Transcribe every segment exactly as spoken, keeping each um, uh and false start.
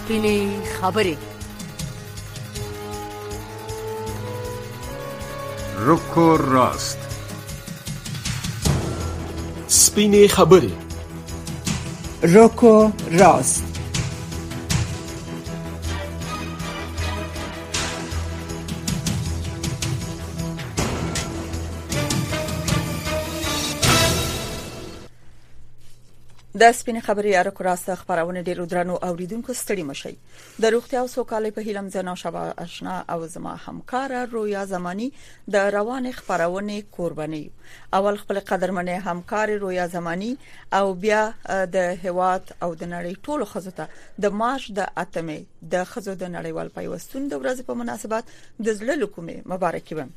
سپینې خبرې. روکو راست. سپینې خبرې. روکو راست. د سپینې خبرې یا روکو راست خبرونه ډیرو درنو اوریدونکو ستړي مشي. د روغتیا او سوکالۍ په هیله مزه شبا آشنا او زما همکار رویا زمانی د روان خبرونه قرباني. اول خپل قدرمنه همکار رویا زمانی او بیا د هواد او د نړۍ ټولو خزو ته د مارچ د اتمې د خزو د نړیوال پیوستون د ورځې په مناسبت د زړه لکومه مبارکي وم.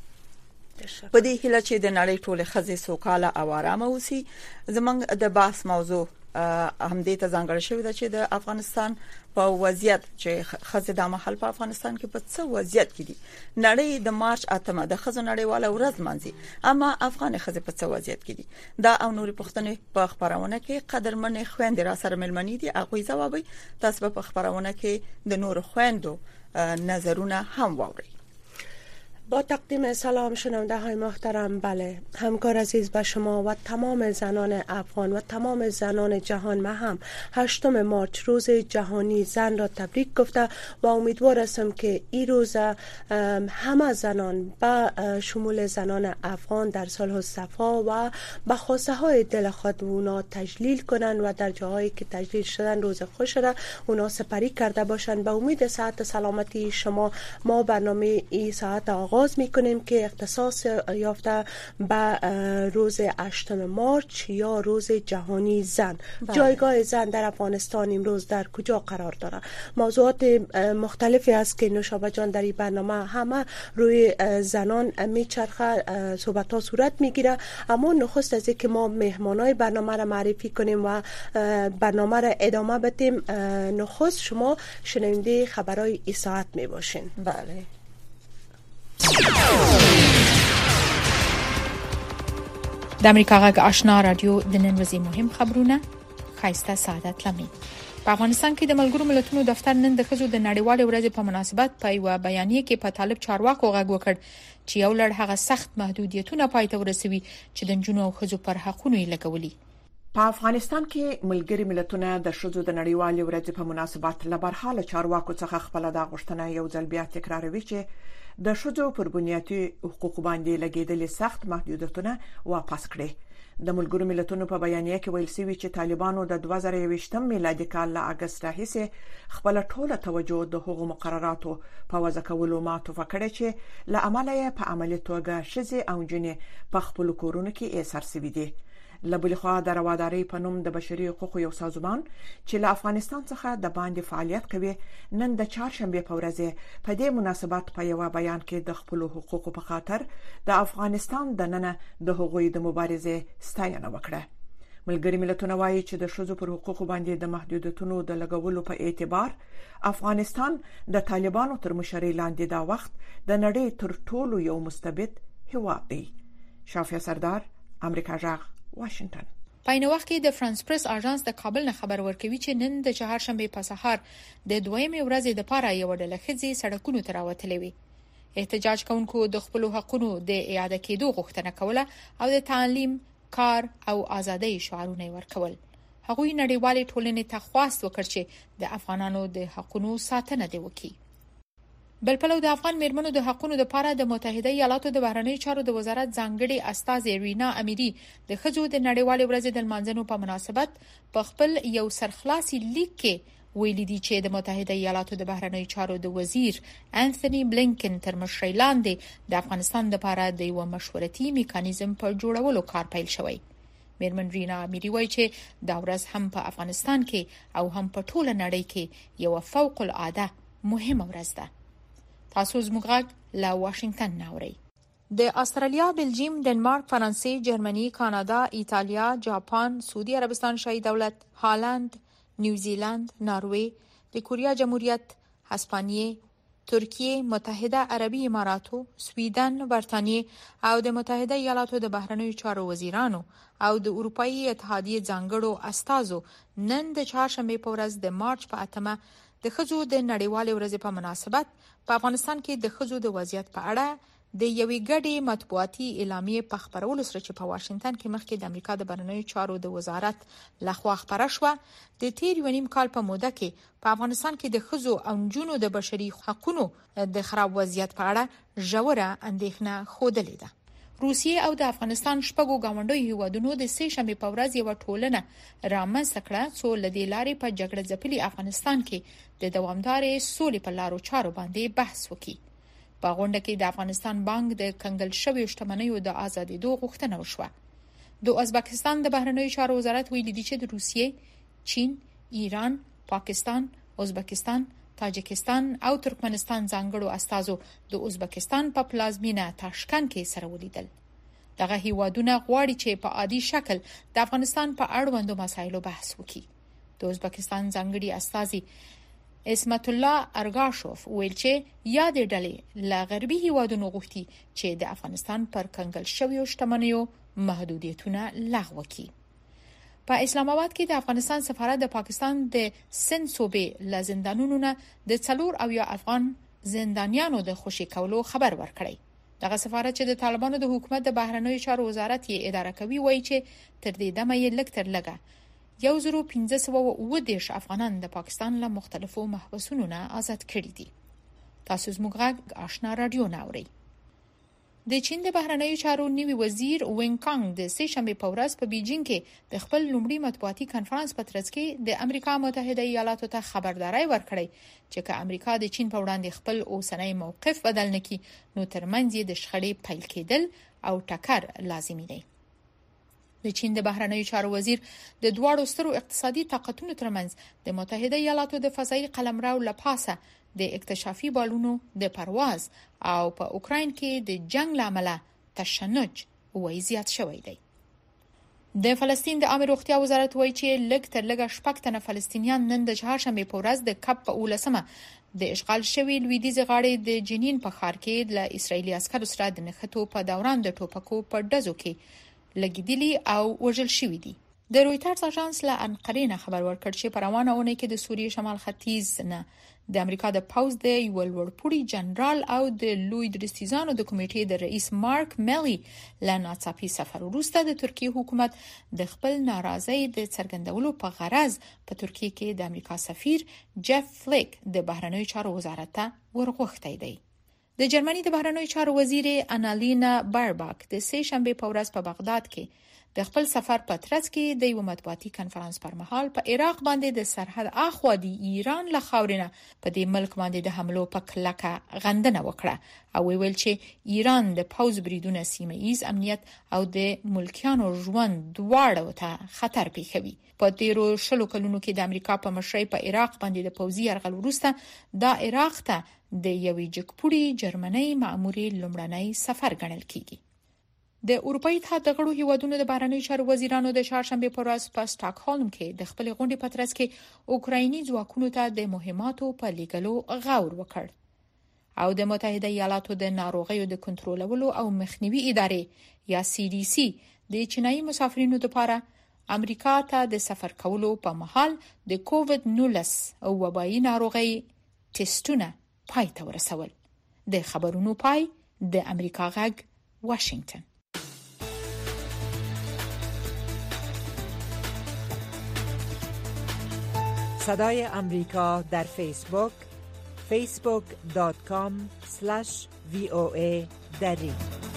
په دې هیله چې د نړۍ ټولو خزې سوکاله او آرامه اوسي. زمونږ د بحث موضوع هم دې ته ځانګړی شوی دی چې د افغانستان په وضعیت چې خزې د محل په افغانستان کې په څه وضعیت کې دي. نړۍ د مارچ اتمه د خزو نړیواله ورځ مانځي، اما افغان خزې په څه وضعیت کې دي. دا او نورې پوښتنې په خبرونه کې قدرمنې خويندې را سره ملمنې دي. هغه ځوابي تاسو په خبرونه کې د نور خويندو نظرونه هم واورئ. با تقدیم سلام شنونده های محترم، بله همکار عزیز به شما و تمام زنان افغان و تمام زنان جهان ما هم هشتم مارچ روز جهانی زن را تبریک گفته و امیدوار هستم که این روز همه زنان با شمول زنان افغان در صلح و صفا و به خواسته های دل خود اونا تجلیل کنند و در جاهایی که تجلیل شدن روز خوش را اونا سپری کرده باشند. به امید صحت سلامتی شما ما برنامه این ساعت آغاز میکنیم که اختصاص یافته به روز هشتم مارچ یا روز جهانی زن. بله. جایگاه زن در افغانستان امروز در کجا قرار داره؟ موضوعات مختلفی است که نوشابه جان در این برنامه همه روی زنان میچرخه، صحبت ها صورت میگیره. اما نخست از اینکه ما مهمانای برنامه را معرفی کنیم و برنامه را ادامه بدیم، نخست شما شنونده خبرهای این ساعت میباشین. بله. د امریکا غږ آشنا رادیو د نن ورځې مهم خبرونه. خایسته سعادت لمي. په افغانستان کې د ملګرو ملتونو دفتر نن د ښځو د نړیوالې ورځې په مناسبت په یو بیانیه کې په طالب چارواکو غږ وکړ چې یو لړ هغه سخت محدودیتونه پای ته ورسوي چې د نجونو او ښځو پر حقوقو یې لګولي. په افغانستان کې ملګری ملتونه د ښځو د نړیوالې ورځې په مناسبت لبرحاله چارواکو څخه خپل د غوښتنه یو ځل بیا تکراروي چې د ښځو پر بنیادي حقوقو باندې لګیدلې سخت محدودیتونه واپس کړي. د ملګرو ملتونو په بیانیه کې ویل شوی چې طالبانو د دوه زره یوویشتم میلادي کال له اگست راهیسې خپل ټوله توجه د حقوقو مقرراتو په وضع کولو ماتوفه کړې چې له عمله یې په عملي توګه ښځې او نجونې په خپل کورونو کې ایثار شوي دي. لبل خو د رواداري په نوم د بشري حقوقو یو سازمان چې له افغانستان څخه د باندې فعالیت کوي نن د چهارشنبه په ورځ په دې مناسبت په یو بیان کې د خپل حقوقو په خاطر د افغانستان د نن د حقوقي د مبارزې ستاینه وکړه. ملګری ملتونه وایي چې د ښځو پر حقوقو باندې د محدودیتونو د لګولو په اعتبار افغانستان د طالبانو تر مشرۍ لاندې دا وخت د نړۍ تر ټولو یو مستبد هیواد دی. شافیا سردار، امریکا جغ، واشنگټن. په این وخت کې د فرانس پریس اژانس د کابل نه خبر ورکوي چې نن د چهارشنبه په سهار د دویمې ورځې د پاره یو ډله ښځې سړکونو ته راوتلې وي. احتجاج کوونکو د خپل حقوقو د اعاده کېدو غوښتنه کوله او د تعلیم، کار او ازادۍ شعارونه ورکول. هغوی نړیوالې ټولنې ته خواست وکړ چې د افغانانو د حقوقو ساتنه دې وکړي. بل پلو د افغان میرمنو د حقوقو لپاره د متحده ایالاتو د بهرنیو چارو د وزارت ځانګړي استازي رینا امیری د ښځو د نړیوالې ورځې د لمانځنو په مناسبت په خپل یو سرخلاصي لیک کې ویلي دي چې د متحده ایالاتو د بهرنیو چارو د وزیر انثونی بلینکن تر مشرۍ لاندې د افغانستان لپاره د یو مشورتي میکانیزم په جوړولو کار پیل شوی. میرمن رینا امیری وایي چې دا ورځ هم په افغانستان کې او هم په ټوله نړۍ کې یو فوق العاده مهمه ورځ ده. تاسو زموږ غږ له واشنگټن ناوړئ. د استرالیا، بلجیم، ډنمارک، فرانسې، جرمني، کانادا، ایتالیا، جاپان، سعودي عربستان شاهي دولت، هالند، نیوزیلند، ناروې، د کوریا جمهوریت، هسپانیې، ترکیه، متحده عربي اماراتو، سویډن، برتانیې او د متحده ایالاتو د بهرنیو چارو وزیرانو او د اروپאי اتحادیې ځانګړو استازو نن د چهارشنبه په ورځ د مارچ په اتمه د ښځو د نړیوالې ورځې په مناسبت په افغانستان کې د ښځو د وضعیت په اړه د یوې ګډې مطبوعاتي اعلامیې په خبرولو سره چې په واشنگټن کې مخکې د امریکا د بهرنیو چارو د وزارت لخوا خبره شوه، د تیر یو نیم کال په موده کې په افغانستان کې د ښځو او نجونو د بشري حقوقو د خراب وضعیت په اړه ژوره اندېښنه ښودلې ده. روسیې او د افغانستان شپږو گاونډیو هیوادونو د سه شنبې په ورځ یو ټولنه رامنځته کړه چې لدې لارې په جګړه ځپلي افغانستان کې د دوامدارې سولې په لارو چارو باندې بحث وکړي. په غونډه کې د افغانستان بانک د کنګل شویو شتمنیو د آزادېدو غوښتنه وشوه. د ازبکستان د بهرنیو چارو وزارت ویلي دی چې د روسیې، چین، ایران، پاکستان، ازبکستان، تاجکستان او ترکمنستان ځانګړو استازو د ازبکستان په پلازمینه تاشکند کې سره ولیدل. دغه هیوادونه غواړي چې په عادي شکل د افغانستان په اړوندو مسایلو بحث وکړي. د ازبکستان ځانګړي استازي اسمت الله ارګاشوف ویل چې یاد ډلې لا غربي هیوادونو غوښتي چې د افغانستان پر کنګل شویو شتمنیو محدودیتونه لغوه کړي. په اسلام آباد کې د افغانستان سفارت د پاکستان د سند صوبې له زندانونو نه د څلور او یا افغان زندانیانو د خوشي کولو خبر ورکړی. دغه سفارت چې د طالبانو د حکومت د بهرنیو چارو وزارت یې اداره کوي وایي چې تر دې دمه یې لږ تر لږه یو زرو پنځه سوه اووه دېرش افغانان د پاکستان له مختلفو محبسونو نه آزاد کړي دي. تاسو زموږ غږ آشنا رادیو نه اورئ. د چین د بهرنیو چارو نوي وزیر وینګ کانګ د سه شنبې په ورځ په بیجینګ کې د خپل لومړي مطبوعاتي کانفرنس په ترڅ کې د امریکا متحده ایالاتو ته خبرداري ورکړې چې که امریکا د چین په وړاندې خپل اوسنۍ موقف بدل نکړي نو ترمنځ یې د شخړې پیل کېدل او ټکر لازمي دی. د چین د بهرنیو چارو وزیر د دواړو سترو اقتصادي طاقتونو ترمنځ د متحده ایالاتو د فضایي قلمرو لپاسه د اکتشافي بالونو د پرواز او په اوکراین کې د جنگ لامل تشنج وایي زیات شوی دی. د فلسطین د عامه روغتیا وزارت وایي چې لږ تر لږه شپږ تنه فلسطینیان نن د چهارشنبې په ورځ د کپ په اولسمه د اشغال شوی لویدیځ غاړې د جنین په ښار کې له اسرایلی عسکرو سره د نښتو په دوران د ټوپکو په ډزو کې لګیدلی او وژل شوی دي. د رویټرز اژانس له انقرې نه خبر ورکړ چې په روانه اونۍ کې د سوریې شمال ختیځ نه د امریکا د پوز د یو لوړپوړي جنرال او د لوی درستیزانو د کمیټې د رئیس مارک میلی له ناڅاپي سفر وروسته د ترکیه حکومت د خپل ناراضۍ د څرګندولو په غرض په ترکیه کې د امریکا سفیر جف فلیک د بهرنیو چارو وزارت ته ورغوښتی دی. د جرمني د بهرنیو چارو وزیر انالینا بارباک د سه شنبې په ورځ په بغداد کې د خپل سفر په ترڅ کې د یو مطبوعاتي کانفرنس پر مهال په عراق باندې د سرحد اخوا د ایران له خاورینه په دې ملک باندې د حملو په کلکه غندنه وکړه او ویل چې ایران د پوز بریدونه سیمه ایز امنیت او د ملکیانو ژوند دواړو ته خطر پیښوي. په تیرو شلو کلونو کې د امریکا په مشرۍ په عراق باندې د پوځي یرغل وروسته دا عراق ته د یوې جګپوړي جرمني مأموري لومړنی سفر ګڼل کیږي. د اروپאי اتحاد د غړو هیوادونو د بهرنیو چارو وزیرانو د چهارشنبې په ورځ په سټاکهولم کې د خپل غونډې په ترڅ کې اوکرایني ځواکونو ته د مهماتو په لیږلو غور وکړ او د متحده ایالاتو د ناروغیو د کنټرولولو او مخنیوي ادارې یا سی ډي سي د چینایي مسافرینو لپاره امریکا ته د سفر کولو په مهال د کووډ نولس او وبایي ناروغي ټیسټونه پای ته ورسول. د خبرونو پای د امریکا غږ واشنگټن. صدای امریکا در فیسبوک فیسبوک دات کام اسلش وی او ای دری.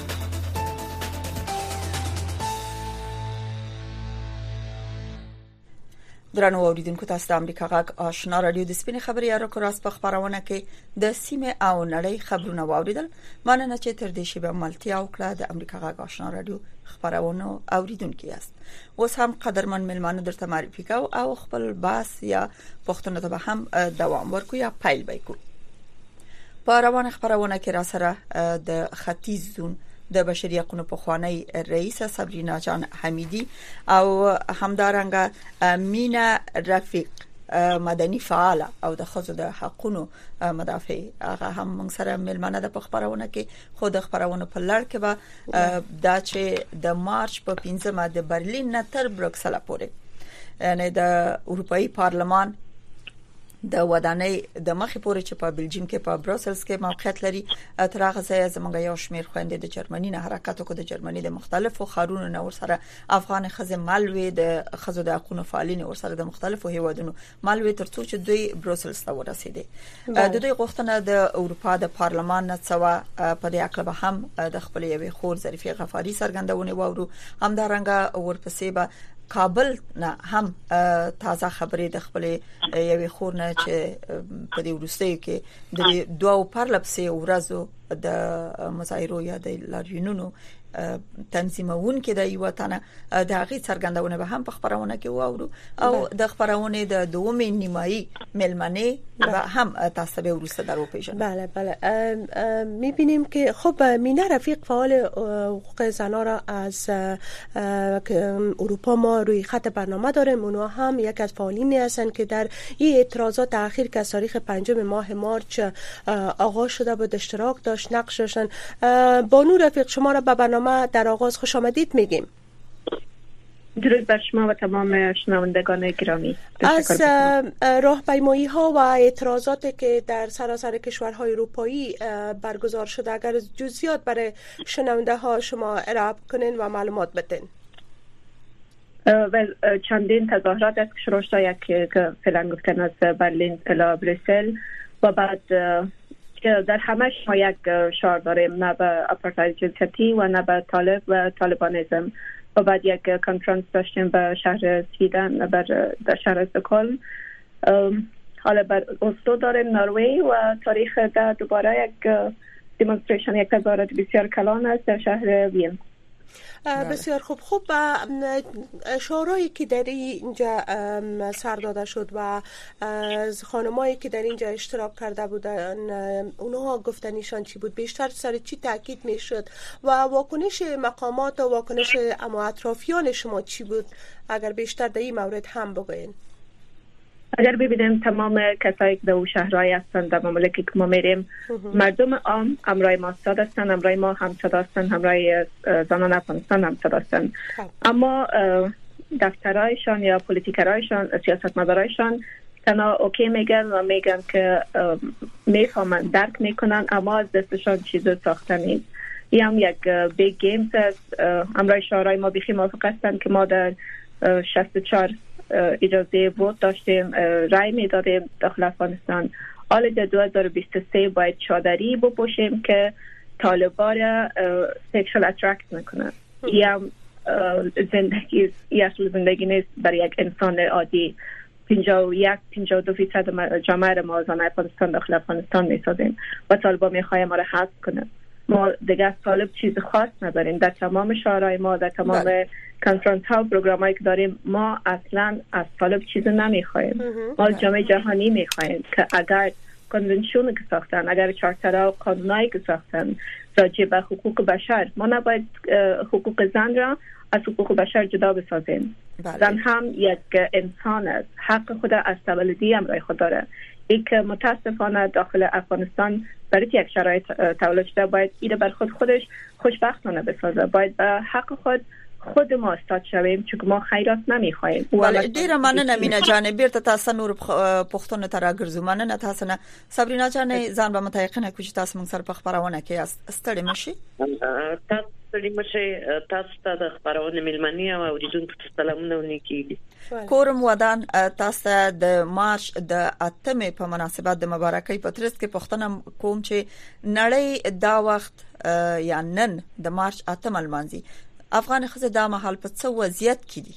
درنو اوریدونکو تاسو د امریکا غږ آشنا رادیو د سپینې خبري یا راکراس په خبرونه کې د سیمه او نړۍ خبرونه واوریدل. مننه چې تر دې شی به ملتیا وکړه. د امریکا غږ آشنا رادیو خبرونه اوریدونکو یاست. اوس هم قدرمن ملمانو درته معرفي کوم او خپل باس یا پښتون ته به هم دوام ورکو یا پیل وکړو. په روانه خبرونه کې را سره د ختیځ زون د بشري حقوقو په خوانی رئیس صبرینا جان حمیدی او همدارنګه مینا رفیق مدني فعال او د خزو د حقوقو مدافع هغه هم موږ سره ملمنه د خبرونه کې خود خبرونه په لړ کې به دا چې د مارچ په پنځمه د برلین نه تر بروکسل پورې یعنی د اروپאי پارلمان د ودانۍ د مخې پورې چې په بلجیم کې په بروسلز کې موقعیت لري. تر هغه ځای زمونږ یو شمیر خويندې د جرمني نه حرکت وکړ. د جرمني د مختلفو ښارونو نه ورسره افغان خزې مالوي د خزو د حقوقو فعالین ورسره د مختلفو هیوادونو مالوي ترڅو چې دوی بروسلز ته ورسېدي. د دوی غوښتنه د اروپا د پارلمان نه څوا په دې اړه به هم د خپل یوې خور ظریفه غفاری څرګندونه وورو. همدارنګه ورپسې به کابل نه هم تازه خبرې د خپل یوې خور نه چې په دې ورستیو کې د دوه پرلپسې ورځو د مظاهرو یا د لاریونونو تنظیمون کې د یو تنه د هغه څرګندونه به هم په خبرونه کې وورو او د خبرونه د دومې نیمایي ملمنه به هم تاسو به ورسته درو پیژن. بله بله میبینیم که خب مینا رفیق فعال حقوق زنان را از اروپا ما روی خط برنامه داریم. اونها هم یک از فعالینی هستند که در این اعتراضات اخیر که از تاریخ پنجم ماه مارچ آغاز شده بود اشتراک داشت، نقش داشتن. بانو رفیق شما را به برنامه در آغاز خوش آمدید میگیم. درود بر شما و تمام شنوندگان گرامی. از راهپیمایی ها و اعتراضاتی که در سراسر کشورهای اروپایی برگزار شده اگر جزئیات برای شنونده ها شما ارائه کنین و معلومات بدین. و چندین تظاهرات است که شروع شده، یک که فعلا گفتن از برلین الی بریسل و بعد در همش ما یک شعار داریم، نه به آپارتاید جنسیتی و نه به طالب و طالبانیزم. و بعد یک کنفرانس داشتیم به شهر سویدن در شهر استکهلم. حالا بر اسلو داریم نروژ و تاریخ ده دوباره یک دیمونستریشن، یک تظاهرات بسیار کلان است در شهر وین. بسیار خوب. خوب شعارهایی که در اینجا سر داده شد و از خانمایی که در اینجا اشتراک کرده بودن اونها گفتنیشان چی بود؟ بیشتر سر چی تاکید میشد و واکنش مقامات و واکنش اما اطرافیان شما چی بود؟ اگر بیشتر در این مورد هم بگوین. اگر ببینیم تمام کسایی که در شهرهای هستند در مملکتی که ما میریم، مردم عام همراه ما صدا هستند، همراه ما هم صدا هستند، همراه زنان افغانستان هم صدا هستند. اما دفترایشان یا پلیتیکرایشان، سیاستمدارایشان تنها اوکی میگن و میگن که میفهمن، درک میکنن، اما از دستشان چیزی ساخته نیست. این هم یک بیگ گیمز است. همراه شورای ما بیخی موافق هستند که ما در شصت و چهار اجازه ووت داشتیم، رای میدادیم داخل افغانستان. حالا در دو هزار و بیست و سه باید چادری بپوشیم که طالبان را سکشوال اترکت میکنه. این هم زندگی، این اصل زندگی نیست برای یک انسان عادی. پنجاه و یک پنجاه و دو فیصد جامعه ما زن افغانستان داخل افغانستان میسازیم و طالبان میخواه ما را حذف کنه. ما دیگه طالب چیز خاص نداریم. در تمام شورای ما، در تمام کنفرانس ها و پروگرام هایی که داریم، ما اصلا از طالب چیز نمیخوایم. ما جامعه جهانی میخوایم که اگر کنونشون که ساختن، اگر چارترها و قانونایی که ساختن راجع به حقوق بشر، ما نباید حقوق زن را از حقوق بشر جدا بسازیم. بله. زن هم یک انسان است، حق خود از تولدی هم رای خود داره. ای که متاسفانه داخل افغانستان برای یک شرایط تولد شده، باید ایره بر خود خودش خوشبختانه بسازه. باید به حق خود خود ما استاد شویم، چون ما خیرات نمیخوایم. ولی ډیره مننه مینا جان، بیرته تاسو نور پښتون ته راګرځو. مننه تاسو نه صبرینا جان، ځان به متيقنه کوم چې تاسو موږ سره په خبرونه کې استړی مشي. تاسو ستړي مشي. تاسو ته د خبرونه ملمنی او اوریدونکو ته سلامونه ونکړي. کورم ودان تاسو د مارچ د اتمې په مناسبت د مبارکۍ په ترڅ کې پښتنه کوم چې نړۍ دا وخت یا نن د مارچ اتم المانزي افغان خزه د محل په څو وضعیت کې دي؟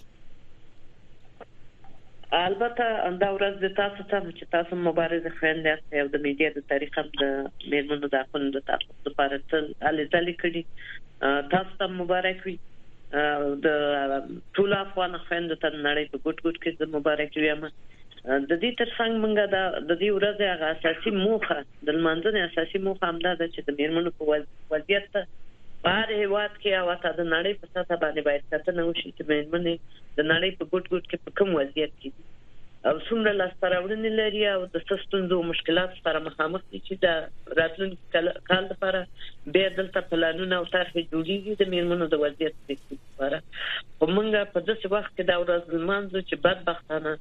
البته دا ورځ د تاسو ته چې تاسو مبارزه خويندې یاست او د میډیا د تاریخ هم د میرمنو د حقوقو د تاسو لپاره تل الځلې کړي. تاسو ته مبارک وي. د ټول افغان خويندو ته نړۍ په ګډ ګډ کې د مبارک وي. د دې ترڅنګ موږ د دې ورځې هغه اساسي موخه د لمانځنې اساسي موخه هم ده چې د میرمنو په وضعیت بهر هیواد کې او حتی د نړۍ په سطح باندې باید کتنه وشي چې میرمنې د نړۍ په ګډ ګډ کې په کوم وضعیت کې دي او څومره لاسته راوړنې لري او د ستونزو او مشکلاتو سره مخامخ دي چې د راتلونکي کال لپاره بیا دلته پلانونه او طرحې جوړېږي د میرمنو د وضعیت لپاره. خو موږ په داسې وخت کې دا ورځ لمانځو چې بدبختانه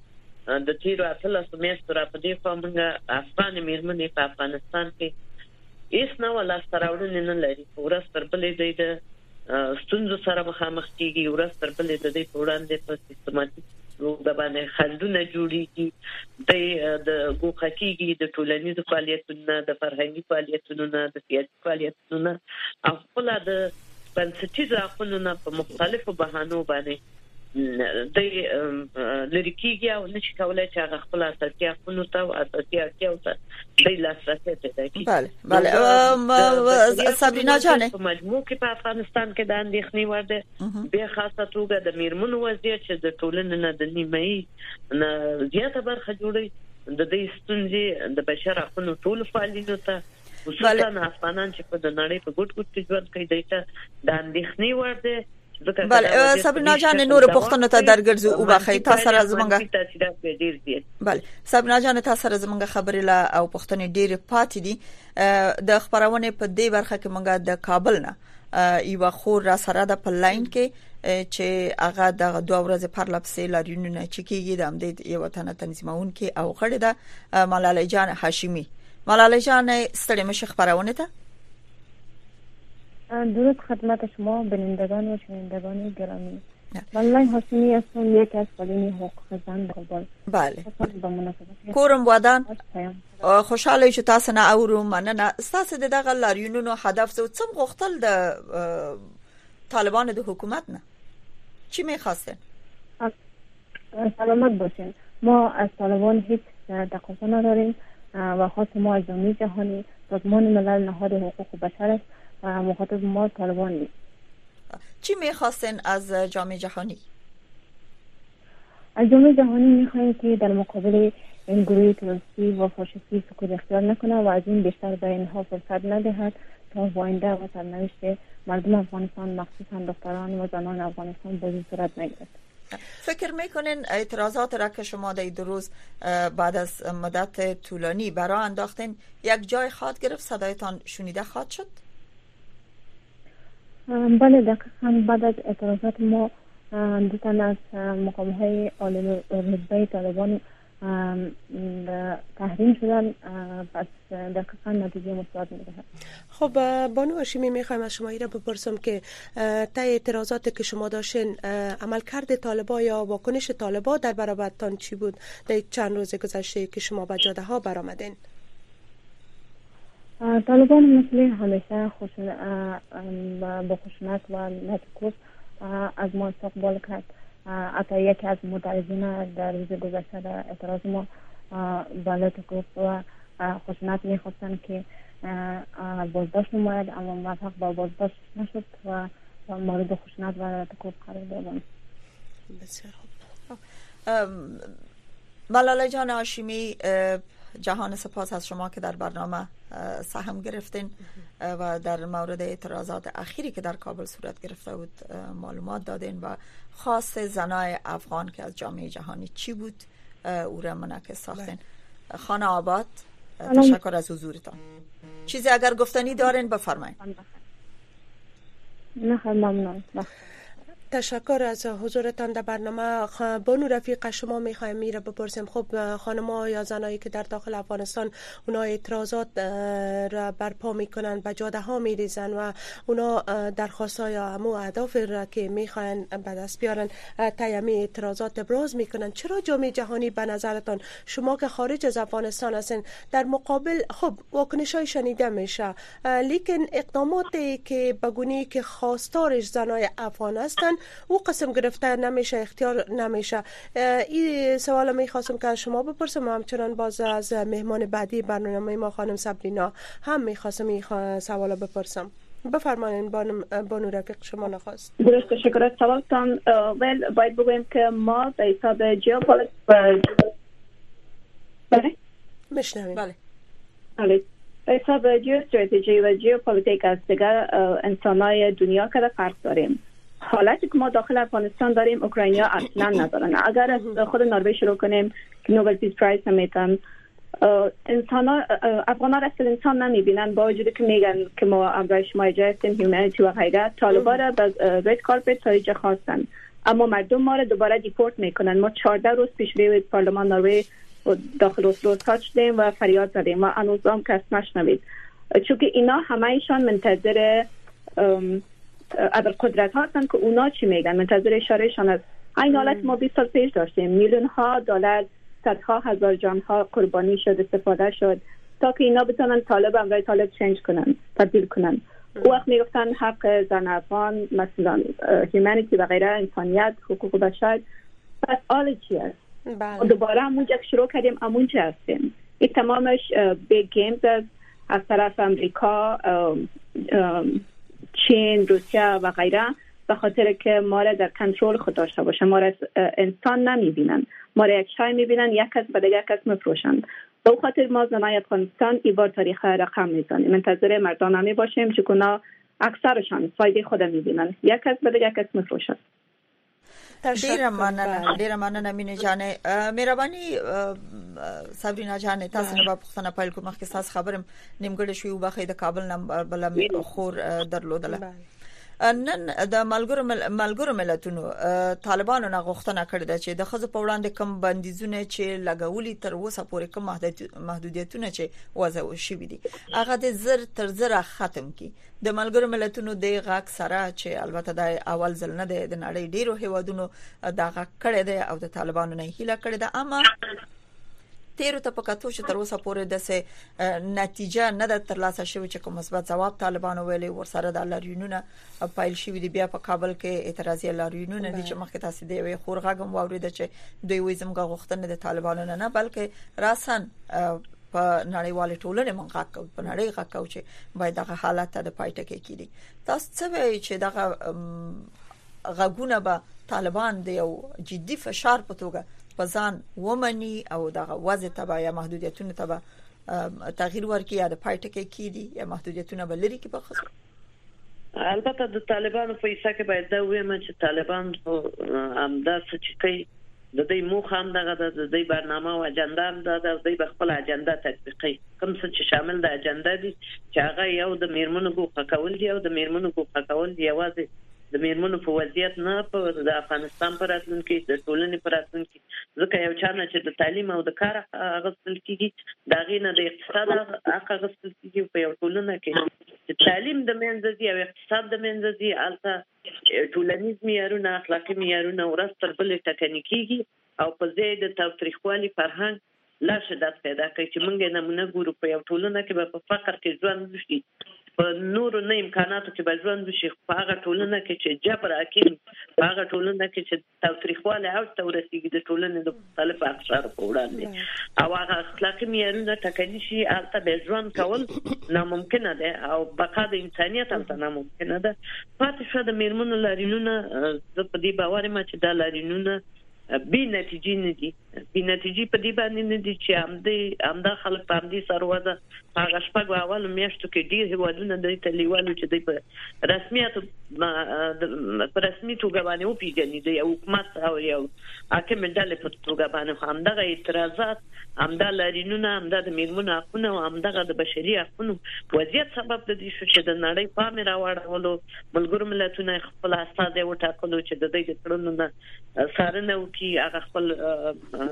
د تیرو اتلسو میاشتو را په دې خوا موږ افغان میرمنې په افغانستان کې هیڅ نه لاسته راوړنې نه لري. ورځ تر بلې دوی د ستونزو سره مخامخ کیږي، ورځ تر بلې د دوی په وړاندې په سیستماتیک ډول باندې خنډونه جوړیږي، د ګوښه کیږي د ټولنیزو فعالیتونو، د فرهنګي فعالیتونو، د سیاسي فعالیتونو او خپل د بنسټیزو حقوقو نه په مختلفو بهانو باندې د لری کیږي او نشي کولای چې هغه خپل اساسي حقوقو ته او اساسي اړتیاو ته د لاسرسي ته کوي. بله بله صبرینا جان، په مجموع کې په افغانستان کې د اندېښنې وړ ده به خاصه توګه د میرمنو وضعیت چې د ټولنې نه د نیمایي نه زیاته برخه جوړي د دې ستونزې د بشر حقوقو ټول فعالینو ته خصوصا افغانان چې په نړۍ په ګډ ګډ ژوند کوي دایته د اندېښنې وړ ده. بله صبرینا جان، نور پښتنو ته درګرځو او بخی تاسو سره زمونږه تاثیرات به ډیر دي. بله صبرینا جان، تاسو سره زمونږه خبرې لا او پښتنې ډیر پاتې دي. د خبرونه په دې برخه کې مونږه د کابل نه یو خور را سره د پلاین کې چې هغه د دوه ورځې پر لپسې لاریونونه چې کېږي د امدید یو وطن تنظیمون کې او غړي د ملالۍ جان هاشمي. ملالۍ جان، ستړي مشه خبرونه ته درود خدمت شما بینندگان و شنوندگان گرامی. ملالۍ هاشمی هستم، یک از فعالین حقوق زن کابل. بله. کورم ودان. خوشاله چې تاسو نه اورو. مننه. تاسو د دغه لاریونونو هدف څه غوښتل د طالبانو د حکومت نه؟ چی می‌خواستن؟ سلامت باشین. ما از طالبان هیچ تقاضا نداریم و خواست ما از جامعه جهانی، سازمان ملل، نهاد حقوق بشر است و مخاطب ما طالبان نیست. چی میخواستن از جامعه جهانی؟ از جامعه جهانی میخوایم که در مقابل این گروه تروریستی و فاشیستی سکوت اختیار نکنه و از این بیشتر به اینها فرصت ندهد تا آینده و سرنوشت مردم افغانستان مخصوصا دختران و زنان افغانستان به صورت نگیرد. فکر میکنین اعتراضات را که شما در دو روز بعد از مدت طولانی برای انداختین یک جای خواهد گرفت، صدایتان شنیده خواهد شد؟ بله دقیقاً بعد از اعتراضات ما دو تن از مقام‌های عالی رتبه طالبان تحریم شدن، پس دقیقاً نتیجه مثبت می‌دهد. خب بانو هاشمی، میخوایم از شما ایره بپرسم که تا اعتراضاتی که شما داشتین عملکرد طالبا یا واکنش طالبا در برابرتان چی بود در چند روز گذشته که شما به جاده ها برآمدین؟ طالبان مثل همیشه با خشونت و لطکوف از ما استقبال کرد. حتی یکی از معترضین در روز گذشته در اعتراض ما با لطکوف و خشونت میخواستن که بازداشت نماید، اما موفق با بازداشت نشد و مورد خشونت و لطکوف قرار دادند. بسیار خوب. ملالۍ جان هاشمی، جهان سپاس از شما که در برنامه سهم گرفتین و در مورد اعتراضات اخیری که در کابل صورت گرفته بود معلومات دادین و خاص زنای افغان که از جامعه جهانی چی بود او را منعکس ساختین. خانه آباد، تشکر از حضورتان. چیزی اگر گفتنی دارین بفرمایید. نه ممنون. تشکر از حضورتان در برنامه. بانو رفیق، شما میخوایم میره بپرسیم، خب خانم‌ها یا زنایی که در داخل افغانستان اونا اعتراضات را برپا میکنن، به جاده ها میریزن و اونا درخواست‌ها یا همو اهداف را که میخواین به دست بیارن تیمی اعتراضات ابراز میکنن، چرا جامعه جهانی به نظرتان، شما که خارج از افغانستان هستین، در مقابل خب واکنش‌های شنیده میشه لیکن اقداماتی که بگونی که خواستارش زنای افغان هستن او قسم گرفته نمیشه، اختیار نمیشه؟ این سوال میخواستم که از شما بپرسم، همچنان باز از مهمان بعدی برنامه ما خانم صبرینا هم میخواستم این سوال بپرسم. بفرمایید بانو رفیق، شما نخواست. درست، تشکر از سوالتان. ولی باید بگویم که ما به حساب جیوپولیتیک بله میشنویم. بله بله به حساب جیو استراتژی و جیوپولیتیک از دیگر انسانای دنیا که فرق داریم. حالتی که ما داخل افغانستان داریم اوکراینیا اصلا ندارن. اگر از خود نروژ شروع کنیم که نوبل پیس پرایز میتن، انسان ها افغان ها اصلا انسان نمیبینن، با وجودی که میگن که ما امروز شما جای هستیم هیومانیتی و غیره. طالبان را به رد کارپت تایید خواستن، اما مردم ما را دوباره دیپورت میکنن. ما چهارده روز پیش روی پارلمان نروژ داخل اسلو تاچ شدیم و فریاد زدیم و هنوزم کس نشنوید، چون که اینا همه‌شان منتظر ابرقدرت هستن که اونا چی میگن، منتظر اشارهشان است. این حالت ما بیست سال پیش داشتیم، میلیون ها دلار، صدها هزار جان ها قربانی شد، استفاده شد تا که اینا بتونن طالب امرای طالب چنج کنن، تبدیل کنن. او وقت میگفتن حق زن افغان، مثلا هیومانیتی و غیره، انسانیت، حقوق بشر، پس آل چی است؟ بله. و دوباره همونجا شروع کردیم، همونجا هستیم. این تمامش بیگ گیمز است از طرف امریکا، چین، روسیه و غیره، به خاطر که ما را در کنترل خود داشته باشه. ما را انسان نمیبینن، ما را یک شای میبینن، یک کس به دیگر کس میفروشن. به او خاطر ما زنای افغانستان ای بار تاریخ رقم میزنیم، منتظر مردان نمی باشیم چون اونا اکثرشان فایده خود میبینن، یک کس به دیگر کس میفروشن. ډیره مننه ډیره مننه مینه جانې. مهرباني صابرینا جانې، تاسو نه په پښتنه پایل کوم مخکې تاسو خبرم نیمګړې شوی او بخې د کابل نمبر بل خور درلودله. نن د ملګرو ملګرو ملتونو طالبانو نه غوښتنه کړې ده چې د خزو په وړاندې کم بندیزونه چې لګولي تر اوسه پورې کم محدودیتونه چې وضع شوي دي هغه د زر تر زر ختم کی. د ملګرو ملتونو د غاک سره چې البته د اول ځل نه د نړۍ ډیرو هیوادونو دا غاک کړی دی او د طالبانو نه هیله کړې ده، اما تیرو ته پکاتو چې تر اوسه پورې د سه نتیجه نه د ترلاسه شوی چې کوم مثبت جواب طالبانو ویلي ورسره د لاریونونه پایل شوی دی. بیا په کابل کې اعتراضي لاریونونه دي چې مخکې تاسو دی وی خورغاګم واورید چې دوی وې زموږ غوښتنه د طالبانو نه نه بلکې راسن په نړیوال ټولنې مونږه کو په نړۍ غاکو چې باید دغه حالت ته د پایټه کې کیدي. تاسو څه وایي چې دغه غاګونه به طالبان د یو جدي فشار په توګه پزان ومني او دغه وضع تبع یا محدودیتونه تبع تغییر ورکړي یا د پایټه کې کیدي یا محدودیتونه بلري کې په خصوص؟ البته د طالبانو په حصہ کې باید دا وایم چې طالبان همدا څه چې کوي د دې موخه هم دغه د دې برنامه او اجنډا هم د دې خپل اجنډا تطبیقي کوم څه چې شامل د اجنډا دي چې هغه یو د میرمنو حقوق کول دي او د میرمنو حقوق کول دی یوازې د میرمنو په وضعیت نه په د افغانستان پر راتلونکي د ټولنې پر راتلونکي ځکه یو چانه چې د تعلیم او د کار غوښتل کیږي دا غینه د اقتصاد هغه غوښتل کیږي په یو ټولنه کې چې تعلیم د منځ دي او اقتصاد د منځ دي البته ټولنیز معیارونه اخلاقی معیارونه ورځ تر بلې ټکنی کیږي او په ځای د تاریخوالي فرهنګ لا شدت پیدا کوي چې موږ نمونه ګورو په یو ټولنه کې به په فقر کې ژوند وشي، په نورو نه امکاناتو کې به ژوند وشي، په هغه ټولنه کې چې جبر حاکم، په هغه ټولنه کې چې تاریخوالي او تورثي د ټولنې د مختلفو اقشارو په وړاندې او هغه اخلاقی معیارونه ټکنی شي، البته به ژوند کول ناممکن ده او بقا د انسانیت هم ناممکن ده. پاتې شو د میرمنو لاریونونه، زه په دې باور یم چې دا لاریونونه بی نتیجې نه دي، بی نتیجې په دې باندې نه دي چې همدې همدا خلک په همدې سره وځه هغه شپږ اول میاشتو کې ډیر هیوادونه د تلیوالو چې د په رسمیت په رسمي توګه باندې وپیژني د یو حکومت او یو حاکم ډلې په توګه باندې همدغه اعتراضات، همدا لاریونونه، همدا د میرمنو حقونه او همدغه د بشري حقوقو وضعیت سبب د دې شو چې د نړۍ پام راوړلو ملګرو ملتونو خپل استاد وټاکلو چې د دې تړونونو څارنه وکړي، هغه خپل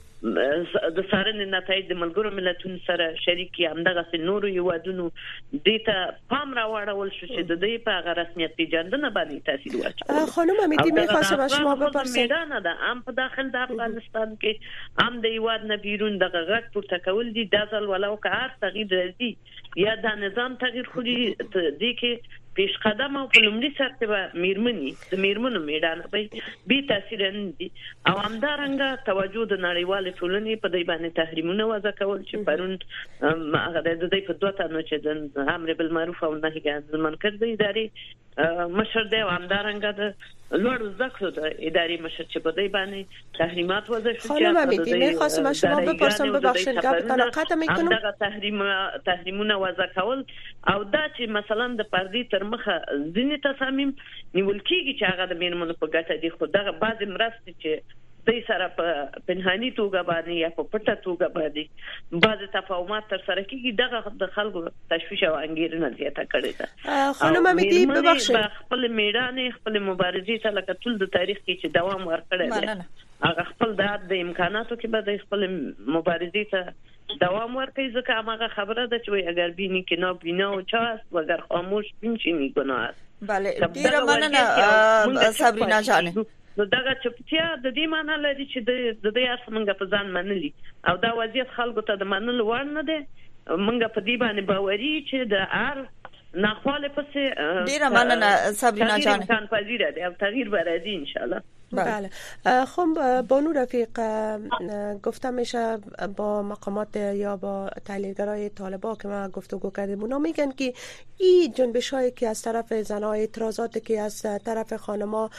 د سارنې نتایج د ملګرو ملتونو سره شریکي همدغه نورو یوادونو دیتا پام راوړل شو چې د دې په رسمیت پیژندنه باندې تاثیر واچوي. خانم امیدی می‌خواستم از شما بپرسم میدان ده ام په داخل د افغانستان کې ام د یواد نه بیرون دغه غټ پورته کول دي د ځل ولو که هر تغییر راځي یا د نظام تغییر خو دي کې پیش قدم او په لومړي سر کې به میرمنې د میرمنو میدان به بي تاثیر نه دي او همدارنګه توجه د نړیوال ټولنې په دې باندې تحریمونه وضع کول چې پرون هغه د دې په دوه تنو چې د امر بالمعروف او نهي عن المنکر د ادارې مشر دی او همدارنګه د لوړ ذکر د ادارې مشر چې په دې باندې تحریمات وضع شو. خانم امیدی می‌خواستم از شما بپرسم، ببخشید گپتان قطع می‌کنم، همدغه تحریم تحریمونه وضع کول او دا چې مثلا د پردي تر مخه ځینې تصامیم نیول کیږي چې هغه د میرمنو په ګټه دي، خو دغه بعض مرستې چې د سره په پنهاني توګه باندې یا په پټه توګه باندې بعض تفاهمات تر سره کیږي دغه د خلکو تشویش او انګیرنه زیاته کړې ده. خانم امیدي ببخشئ خپل میړانه خپل مبارزې ته لکه ټول د تاریخ کې چې دوام ورکړی دی هغه خپل د امکاناتو کې به د خپل مبارزې ته دوام ورکړي ځکه هغه خبره ده چې اگر بینی که نه بینا و چاست و اگر خاموش بینچینی گناه است. بله ډیره مننه صابرینا جان. نو دغه چپتیا د دې معنی لري چې د دې اسمنګ په ځان منلي او دا وضعیت خلکو ته د منلو وړ نه دی. منګه په دې باندې باوري چې د ار ناخواله پسې ډیره مننه صابرینا جان. امکان پذیر دی او تغییر به راځي ان شاء الله. بله. خب بانو رفیق گفتم میشه با مقامات یا با تحلیلگرای طالبان که ما گفتگو کردیم اونا میگن که این جنبش هایی که از طرف زنها اعتراضاتی که از طرف خانما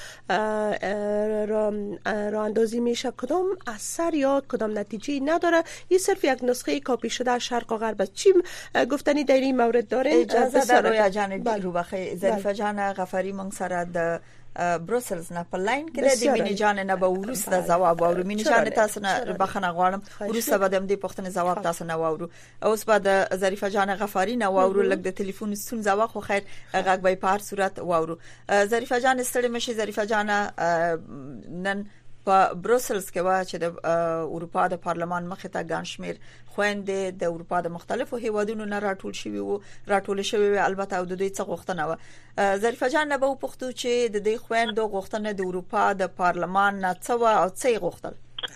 را اندازی میشه کدام اثر یا کدام نتیجه نداره. این صرف یک نسخه کاپی شده از شرق و غرب است. چی گفتنی در این مورد دارین؟ اجازه در رویا جان رو بخیر ظریفه جان غفاری من سره د بروسلز نه په لاین کې د مینی جان نه به ورسره جواب او مینی جان تاسو نه بخنه غواړم ورسره به د دې پښتنې جواب تاسو نه واورو. اوس به د ظریفه جان غفاری نه واورو لکه د ټلیفون ستون ځوا خو خیر غږ به په هر صورت واورو. ظریفه جان ستړي مشي. ظریفه جان نن په بروسلز کې وا چې د اروپا د پارلمان مخ ته ګڼ شمیر خويندې د اروپا د مختلفو هیوادونو نه راټول شوي وو راټول شوي البته او د دوی څخه غوښتنه و. ظریفه جان نه به پښتو چې د دې خويندو غوښتنه د اروپا د پارلمان نه څه او څه غوښتل.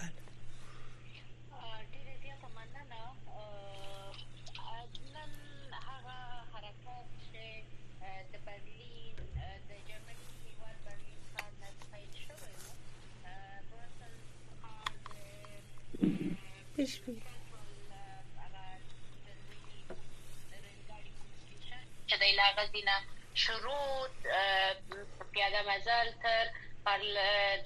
چې د لاغزینا شروط پیاده مزل تر د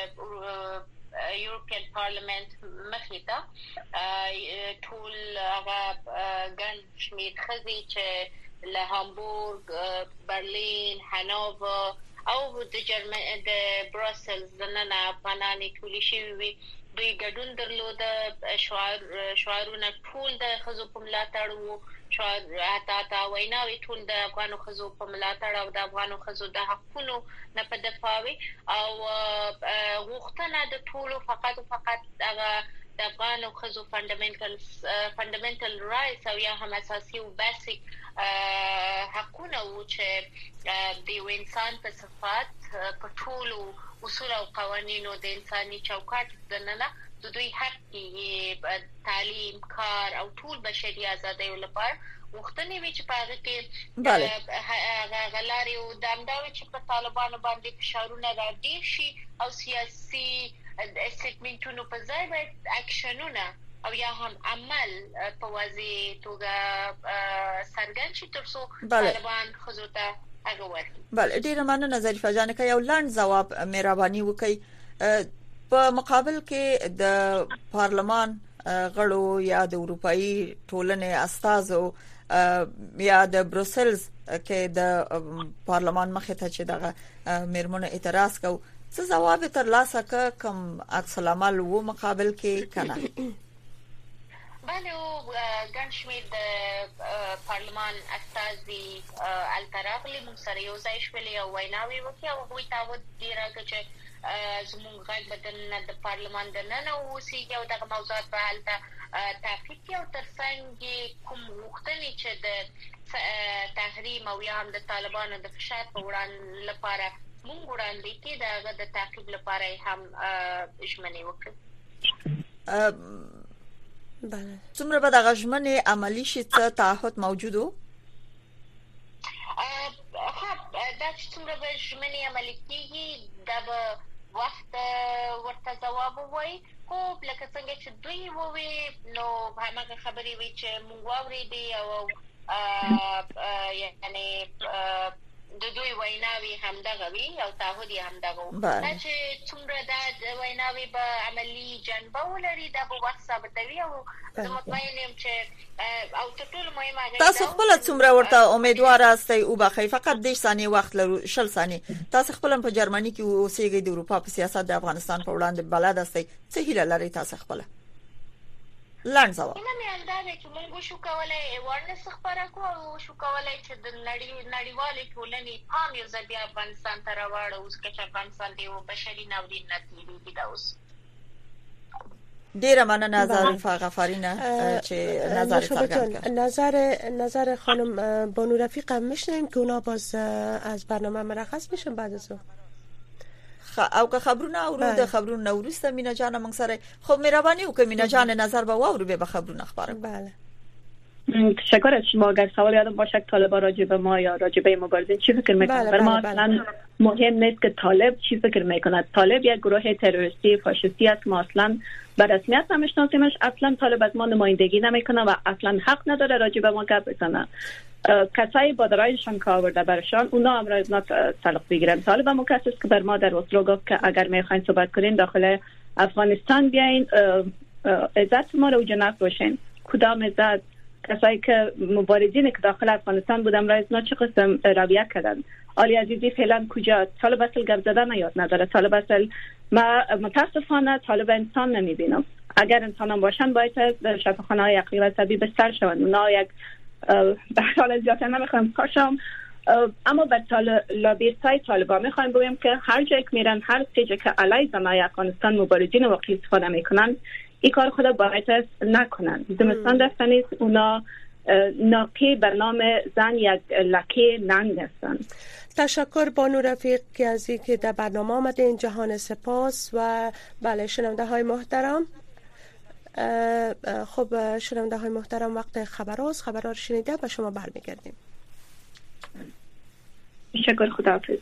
یورپین پارلمنت مخیطه ټول هغه ګڼ شمېر ښځې چې له هامبورګ برلین هانوور او د جرمن د بروسلز دننه افغانانې ټولې شوې وي. دوی ګډون درلود. شعار شعارونه ټول د ښځو په ملاتړ وو. شعار حتی تا ویناوي ټول د افغانو ښځو په ملاتړ او د افغانو ښځو د حقونو نه په دفاع وي او غوښتنه د ټولو فقط فقط هغه د افغانو ښځو فندامنټل فندامنټل رائټس او یا هم اساسي او بیسیک حقونه وو چې د یو انسان په صفات په ټولو اصول او قوانینو د انساني چوکاټ دننه د دوی حق کې تعلیم کار او ټول بشري ازادۍ لپاره وختنی وی چې پاره کې غلاري او دامداوي چې په طالبانو باندې فشارونه راځي شي او سیاسي اسټیټمنټونو په ځای باید اکشنونه او یا هم عمل په واضح توګه څرګند شي ترڅو طالبان خزوته بله ډیره مننه ظریفه جان. که یو لاند جواب مهرباني وکړئ په مقابل کې د پارلمان غړو یا د اروپאי ټولنې استازو یا د بروسلز کې د پارلمان مخه ته چې دغه میرمنو اعتراض کو څه جواب ترلاسه ک کوم عکس العمل وو مقابل کې کنه؟ بله ګڼ شمېر د پارلمان استازي التراغلي موږ سره یو ځای شولې او ویناوې وکړې او هغوی ته ودې راکړه چې زموږ غږ به دننه د پارلمان دننه واوسېږي او دغه موضوعات به هلته تعقیب کړي او تر څنګ کوم غوښتنې چې د تحریم او یا هم د طالبانو د فشار په وړاندې لپاره موږ وړاندې کړي د هغه د تعقیب لپاره هم ژمنې وکړي. بله څومره به د غژمنې عملی شي څه تعهد موجود وو؟ ها دا چې څومره به ژمنې عملي کېږي دا به وخت ورته ځواب ووایي خو لکه څنګه چې دوی ووایي نو هماغه خبرې وي چې موږ واورېدې او یعنې د دوی ویناوي همدغه وي او تعهد هم دغه و بله. چې څومره د ویناوي به عملی جنبه ولري دا به وخت ثابتوي او زه مطمئن یم چې او تر ټولو مهمه هغه تاسو خپل څومره ورته امیدوار یاستئ او بخی فقط د ثانیه وخت لرو شل ثانیه تاسو خپل په جرمني کې اوسېږئ د اروپا په سیاست د افغانستان په وړاندې بلد استئ څه هیله لري تاسو خپل لاند زوا نه مې اندازه چې موږ شو کولای ورنس خبره کوو شو کولای چې د نړۍ نړیوالې ټولنې پام یو ځل بیا افغانستان ته راوړو اوس چې افغانستان دی او بشري ناورین نه تیریږي دا اوس ډیره مننه نظر غفارینه چې نظر څرګند نظر نظر خانم بانو رفیق هم میشنیم که اونا باز از برنامه مرخص میشن بعد از اون او که خبرونه اورو د خبرونه ورسته مینا جان موږ سره خب مهرباني وکړئ مینا جان نظر به واورو به خبرونه خبره. بله تشکر از شما. اگر سوال یادم باشه طالبا راجع به ما یا راجع به مبارزین چی فکر میکنن؟ بله برای ما بله اصلا بله. مهم نیست که طالب چی فکر میکند. طالب یک گروه تروریستی فاشیستی است. ما اصلا به رسمیت نمیشناسیمش. اصلا طالب از ما نمایندگی نمیکنه و اصلا حق نداره راجع به ما گپ بزنه. کسایی با درایشان که آورده برشان اونا امر از ما طلاق بگیرن. طالب هم کسی است که بر ما در اسلو گفت که اگر میخواین صحبت کنین داخل افغانستان بیاین عزت ما رو جناب باشین. کدام عزت؟ کسایی که مبارزین که داخل افغانستان بودن را از ما چه قسم رویه کردن؟ علی عزیزی فعلا کجا؟ طالب اصل گپ زدن یاد نداره. طالب اصل ما متاسفانه طالب انسان نمیبینم. اگر انسان هم باشن باید شفاخانه های عقلی و طبی بستر شوند. اونا یک به حال زیادتر نمیخوایم کاشم اما به لابیست های طالبا میخوایم بگویم که هر جایی که میرن هر سیجه که علیه زنای افغانستان مبارزین واقعی استفاده میکنن این کار خود باید نکنن. زمستان رفتن است. اونا ناقی بر نام زن یک لکه ننگ هستن. تشکر بانو رفیق که از اینکه در برنامه آمدین. جهان سپاس و بله شنونده های محترم. خب شنونده های محترم وقت خبراست. خبرها رو شنیده به شما برمیگردیم. تشکر. خداحافظ.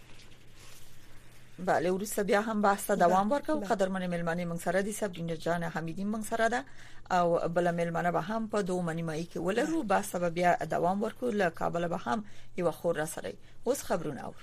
بله ورسته بیا هم بحث دوام ورکو. قدرمن ملمنې موږ سره دي صبرینه جان حمیدی موږ سره ده او بل ملمنه به هم په دوه منی مای کې ولرو بحث به بیا دوام ورکو. له کابل به هم یو خور را سره اوس خبرونه اور.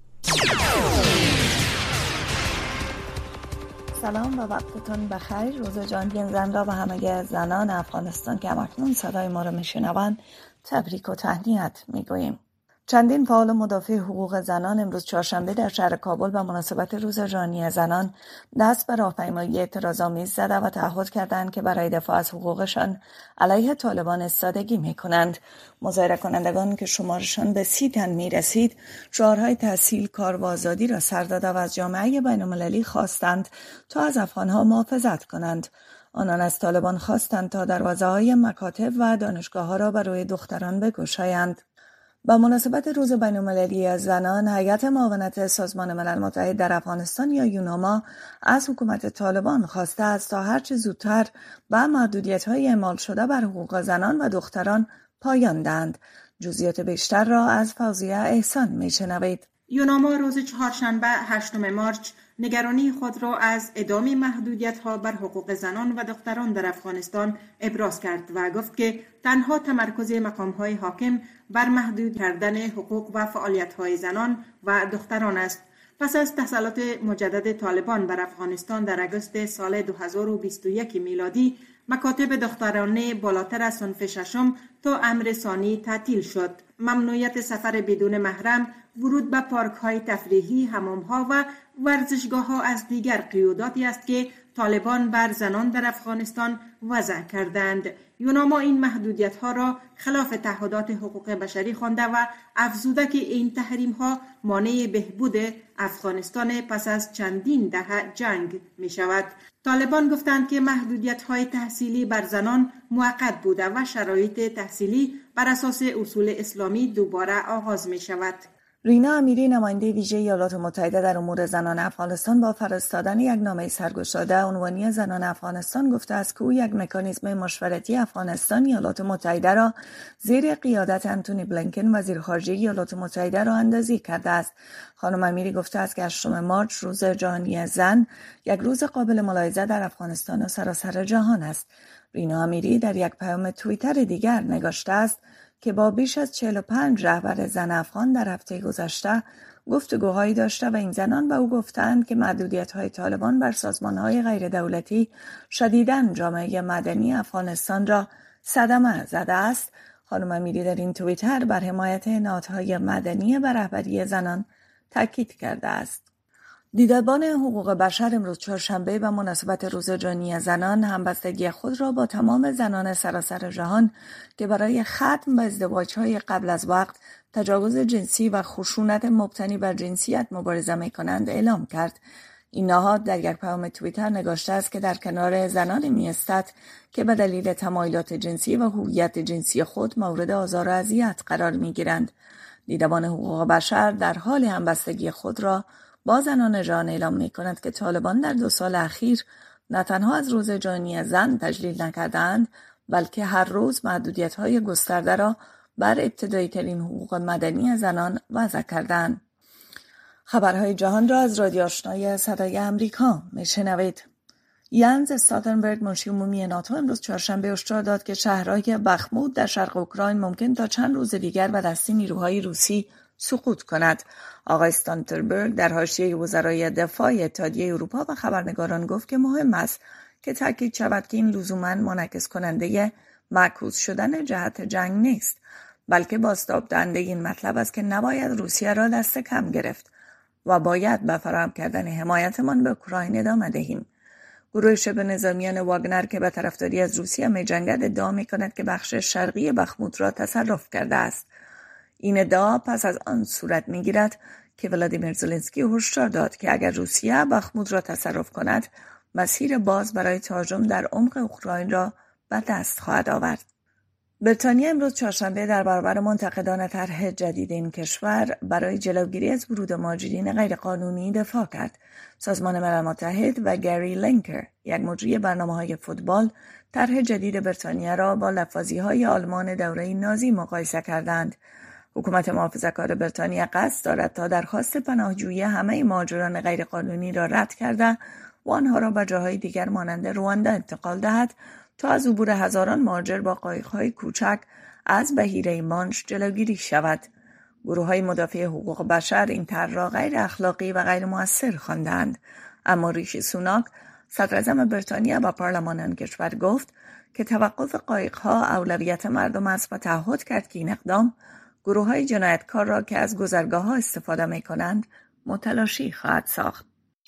سلام و وقتتون بخیر. روز جهانی زن را به همه زنان افغانستان که همکنون صدای ما را میشنوند تبریک و تهنیت میگوییم. چندین فعال مدافع حقوق زنان امروز چهارشنبه در شهر کابل به مناسبت روز جهانی زنان دست به راهپیمایی اعتراض‌آمیز زده و تعهد کردند که برای دفاع از حقوقشان علیه طالبان ایستادگی می‌کنند. مظاهره کنندگان که شمارشان به سی تن می‌رسید، شعارهای تحصیل، کار و آزادی را سر داده و از جامعه بین‌المللی خواستند تا از افغان‌ها محافظت کنند. آنان از طالبان خواستند تا دروازه‌های مکاتب و دانشگاه‌ها را بر روی دختران بگشایند. با مناسبت روز بین‌المللی از زنان، هیئت معاونت سازمان ملل متحد در افغانستان یا یوناما از حکومت طالبان خواسته است تا هرچه زودتر به محدودیت‌های اعمال شده بر حقوق زنان و دختران پایان دهند. جزئیات بیشتر را از فوزیه احسان می‌شنوید. یوناما روز چهارشنبه هشتم مارچ نگرانی خود را از ادامه محدودیت‌ها بر حقوق زنان و دختران در افغانستان ابراز کرد و گفت که تنها تمرکز مقام‌های حاکم بر محدود کردن حقوق و فعالیت‌های زنان و دختران است. پس از تسلط مجدد طالبان بر افغانستان در اگست سال دو هزار و بیست و یک میلادی، مکاتب دخترانه بالاتر از صنف ششم تا امر ثانی تعطیل شد. ممنوعیت سفر بدون محرم، ورود به پارک‌های تفریحی، حمام‌ها و ورزشگاه‌ها از دیگر قیوداتی است که طالبان بر زنان در افغانستان وضع کردند. یوناما این محدودیت‌ها را خلاف تعهدات حقوق بشری خوانده و افزوده که این تحریم‌ها مانع بهبود افغانستان پس از چندین دهه جنگ می‌شود. طالبان گفتند که محدودیت‌های تحصیلی بر زنان موقت بوده و شرایط تحصیلی بر اساس اصول اسلامی دوباره آغاز می‌شود. رینا امیری نماینده ویژه ایالات متحده در امور زنان افغانستان با فرستادن یک نامه سرگشاده عنوانی زنان افغانستان گفته است که او یک مکانیزم مشورتی افغانستان ایالات متحده را زیر قیادت انتونی بلینکن وزیر خارجه ایالات متحده را اندازی کرده است. خانم امیری گفته است که هشتم مارچ روز جهانی زن یک روز قابل ملاحظه در افغانستان و سراسر جهان است. رینا امیری در یک پیام توییتر دیگر نگاشته است: که با بیش از چهل و پنج رهبر زن افغان در هفته گذشته گفتگوهایی داشته و این زنان به او گفتند که محدودیت‌های طالبان بر سازمان‌های غیر دولتی شدیداً جامعه مدنی افغانستان را صدمه زده است. خانم امیری در این توییتر بر حمایت نهادهای مدنی بر رهبری زنان تاکید کرده است. دیدبان حقوق بشر امروز چهارشنبه به مناسبت روز جهانی زنان همبستگی خود را با تمام زنان سراسر جهان که برای ختم به ازدواج‌های قبل از وقت، تجاوز جنسی و خشونت مبتنی بر جنسیت مبارزه می‌کنند اعلام کرد. این نهاد در یک پیام توییتر نگاشته است که در کنار زنان می‌ایستد که به دلیل تمایلات جنسی و هویت جنسی خود مورد آزار و اذیت قرار می‌گیرند. دیدبان حقوق بشر در حال همبستگی خود را با زنان جهان اعلام می‌کند که طالبان در دو سال اخیر نه تنها از روز جهانی زن تجلیل نکردند، بلکه هر روز محدودیت‌های گسترده را بر ابتدایی ترین حقوق مدنی زنان وضع کردند. خبرهای جهان را از رادیو آشنای صدای امریکا میشنوید. یانز استالتنبرگ منشی عمومی ناتو امروز چهارشنبه هشدار داد که شهرهای بخمود در شرق اوکراین ممکن تا چند روز دیگر به دست نیروهای روسی سقوط کند. آقای استالتنبرگ در حاشیه وزرای دفاع اتحادیه اروپا و خبرنگاران گفت که مهم است که تاکید شود که این لزوماً منعکس کننده معکوس شدن جهت جنگ نیست، بلکه بازتاب دهنده این مطلب است که نباید روسیه را دست کم گرفت و باید به فراهم کردن حمایتمان به اوکراین ادامه دهیم. گروه شبه نظامیان واگنر که به طرفداری از روسیه می‌جنگد ادعا می‌کند که بخش شرقی بخموت را تصرف کرده است. این ادعا پس از آن صورت می‌گیرد که ولادیمیر زلنسکی هشدار داد که اگر روسیه بخموت را تصرف کند، مسیر باز برای تهاجم در عمق اوکراین را به دست خواهد آورد. بریتانیا امروز چهارشنبه در برابر منتقدان طرح جدید این کشور برای جلوگیری از ورود مهاجرین غیرقانونی دفاع کرد. سازمان ملل متحد و گری لینکر، یک مجری برنامه‌های فوتبال، طرح جدید بریتانیا را با لفاظی‌های آلمان دوره نازی مقایسه کردند. حکومت محافظه‌کار بریتانیا قصد دارد تا درخواست پناهجویی همه مهاجران غیرقانونی را رد کرده و آنها را به جاهای دیگر مانند رواندا انتقال دهد تا از عبور هزاران مهاجر با قایق‌های کوچک از بحیره مانش جلوگیری شود. گروه‌های مدافع حقوق بشر این طرح را غیر اخلاقی و غیر مؤثر خواندند، اما ریشی سوناک، صدراعظم بریتانیا و پارلمان آن کشور گفت که توقف قایق‌ها اولویت مردم است و تعهد کرد که این اقدام گروه‌های جنایتکار را که از گذرگاه‌ها استفاده می‌کنند متلاشی خواهد ساخت.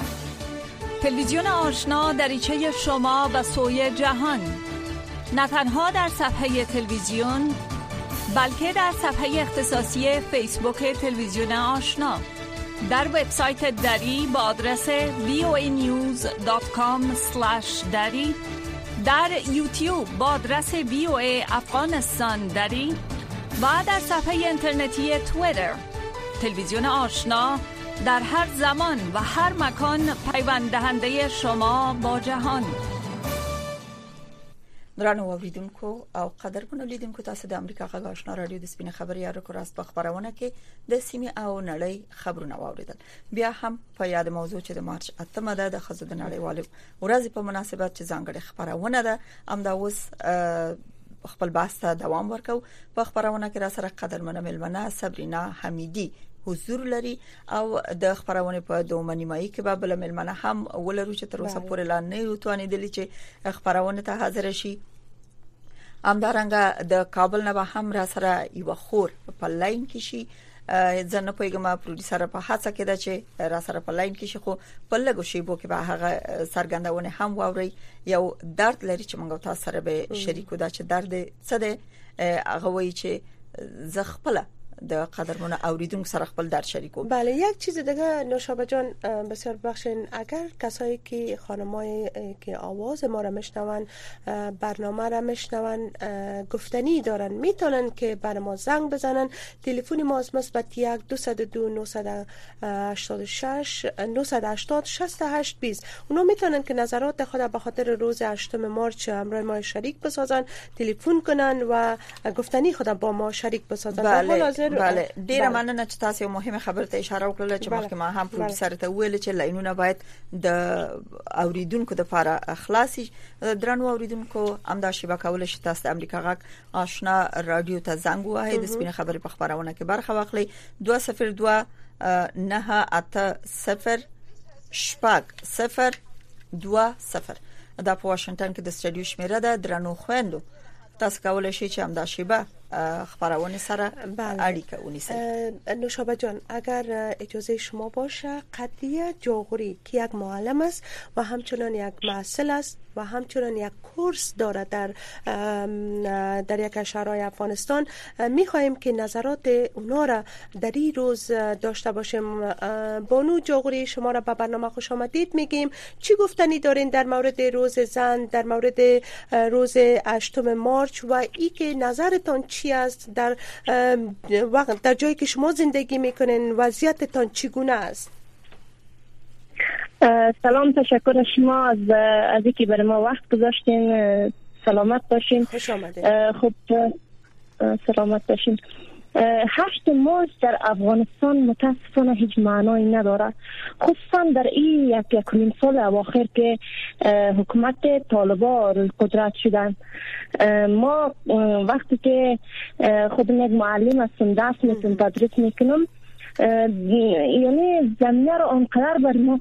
تلویزیون آشنا دریچه شما و سوی جهان، نه تنها در صفحه تلویزیون بلکه در صفحه اختصاصی فیسبوک تلویزیون آشنا، در وبسایت دری با آدرس وی او ای نیوز دات کام اسلش دری، در یوتیوب با آدرس وی او ای افغانستان دری و در صفحه اینترنتی توییتر. تلویزیون آشنا در هر زمان و هر مکان پیوند دهنده شما با جهان. درنو اوریدونکو او قدرمنو لیدونکو، تاسو د امریکا غږ آشنا رادیو د سپینې خبري اړه کوراست په خبرونه کې د سیمې او نړۍ خبرونه واوریدل. بیا هم په یاد موضوع چې د مارچ اتمه ده د ښځو د نړیوالې ورځې په مناسبت چې ځانګړې خبرونه ده، هم دا اوس خپل بحث ته دوام ورکو. په خبرونه کې را سره قدرمنه ملمنه صبرینا حمیدی حضور لري او د خبرونه په دوه نیمایي کې به بل ملمنه هم ولرو چې تر اوسه پورې لا نه وتوانیدلی چې خبرونه ته حاضر شي. همدارنګه د کابل نه به هم را سره یو خور په لاین کې شي. ځنه پویګما پروډوسر په هڅه کې ده چې را سره په لاین کې شي، خو په لګو شی بو کې به هغه سرګندونه هم ووري. یو درد لري چې موږ تاسو سره به شریکو دا چې درد څه ده. هغه وایي چې زخپله د قدرمن اوریدونکو سره خپل درد شریکو. بله، یک چیز دیگه نوشابه جان بسیار بخشین، اگر کسایی که خانمایی که آواز ما را میشنون، برنامه را میشنون، گفتنی دارن، میتونن که بر ما زنگ بزنن. تلفن ما از مثبت یک دو دو نه هشت شش نه هشت شش هشت بیست. اونا میتونن که نظرات خود به خاطر روز هشتم مارچ همراه ما شریک بسازن، تلفن کنن و گفتنی خود با ما شریک بسازن. بله. بله ډیره مننه چې تاسو مهمه خبره ته اشاره وکړه چې مخکې ما هم پروفیسور ته ویل چې لاینونه باید د اوریدونکو د لپاره خلاصي. درنو اوریدونکو همدا شیبه کول شي تاسو د امریکا غږ آشنا رادیو ته زنګ وهئ د سپینې خبرې په خبرونه کې برخه واخلئ. دوه صفر دوه نه اته صفر شپږ صفر دوه صفر دا په واشنگټن کې د استډیو شمیره ده. درنو خويندو تاسو کولای شئ چې همدا شیبه خبرونه سره اړیکه ونیسئ. نوشابه جان اگر اجازه شما باشه قضیه جاغوری که یک معلم است و همچنان یک محصل است و همچنان یک کورس داره در در یک کشورهای افغانستان میخواهیم که نظرات اونا را در این روز داشته باشیم. بانو جاغوری شما را به برنامه خوش آمدید میگیم. چی گفتنی دارین در مورد روز زن، در مورد روز هشتم مارچ و ای که نظرتان چی است در وقت در جایی که شما زندگی میکنین وضعیتتان چگونه است؟ سلام، تشکر از شما از از اینکه برای ما وقت گذاشتین. سلامت باشین. خوش آمدید. خب سلامت باشین. هشت مارچ در افغانستان متاسفانه هیچ معنایی نداره، خصوصا در این یک یکمین سال اواخر که حکومت طالبان قدرت شدن. ما وقتی که خودم یک معلم هستم درس میتونم تدریس میکنم، یعنی زمینه رو آنقدر بر ما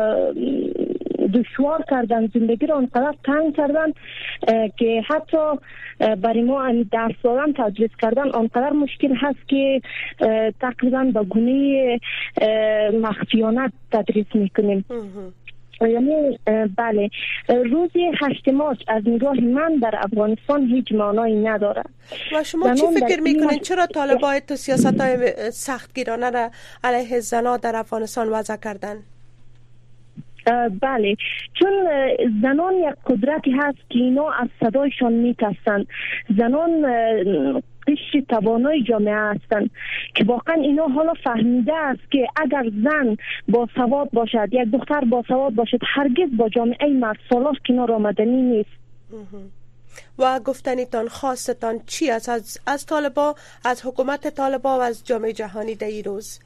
دشوار کردن، زندگی رو آنقدر تنگ کردن که حتی برای ما درس دادن تدریس کردن آنقدر مشکل هست که تقریبا با گونه مخفیانه تدریس میکنیم. یعنی بله روزی هشت مارچ از نگاه من در افغانستان هیچ معنایی نداره. و شما چی فکر میکنین چرا طالبان تو سیاست‌های سختگیرانه را علیه زنان در افغانستان وضع کردن؟ بله، چون زنان یک قدرتی هست که اینا از صدایشان میترسن. زنان قشر توانای جامعه هستند که واقعا اینا حالا فهمیده است که اگر زن با سواد باشد، یک دختر با سواد باشد، هرگز با جامعه مرد سالار کنار آمدنی نیست. و گفتنیتان خواستتان چی است از از طالبان، از حکومت طالبان و از جامعه جهانی در این روز؟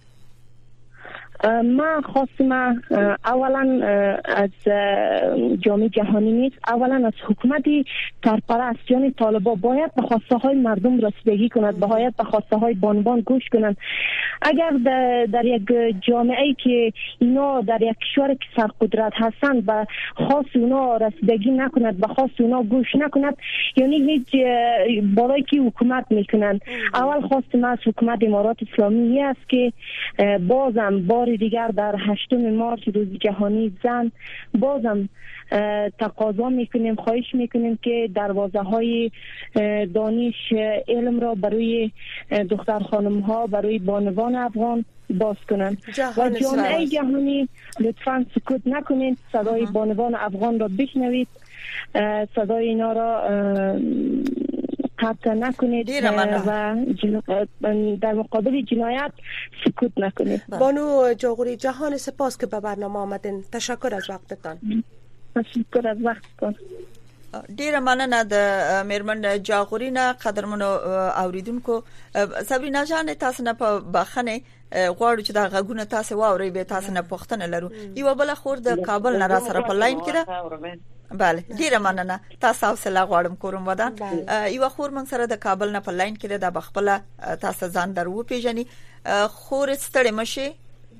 ما خواستم اولا از جامعه جهانی نیست، اولا از حکومتی سرپرست یعنی طالبان باید به خواسته های مردم رسیدگی کند، باید به خواسته های بانوان گوش کنند. اگر در, در یک جامعه که اینا در یک کشور که سرقدرت هستند و خواست اونا رسیدگی نکند، به خواست اونا گوش نکند، یعنی هیچ بالای که حکومت میکنند. اول خواستم از حکومت امارات اسلامی است که بازم بار دیگر در هشتم مارچ روز جهانی زن بازم تقاضا میکنیم، خواهش میکنیم که دروازه های دانش علم را برای دختر خانم ها، برای بانوان افغان باز کنند و جامعه جهانی لطفاً سکوت نکنید، صدای بانوان افغان را بشنوید، صدای اینا را قطع نکنید و در مقابل جنایت سکوت نکنید. بانو جاغوری جهان سپاس که به برنامه آمدین. تشکر از وقتتان. تشکر از وقتتان. ډیره مننه د میرمن جاغوری نه. قدرمنو اوریدونکو، صبرینا جان تاسو نه په بخنه غواړو چې دا غږونه تاسو واورئ، به تاسو نه پوښتنه لرو. یو بل خور د کابل نه را سره په لاین کې ده. بله ډیره مننه. تاسو حوصله غواړم کوم ودان. یو خور من سره د کابل نه په لاین کې ده، د بخپله تاسو ځان درو پیژني. خور ستړي مشي.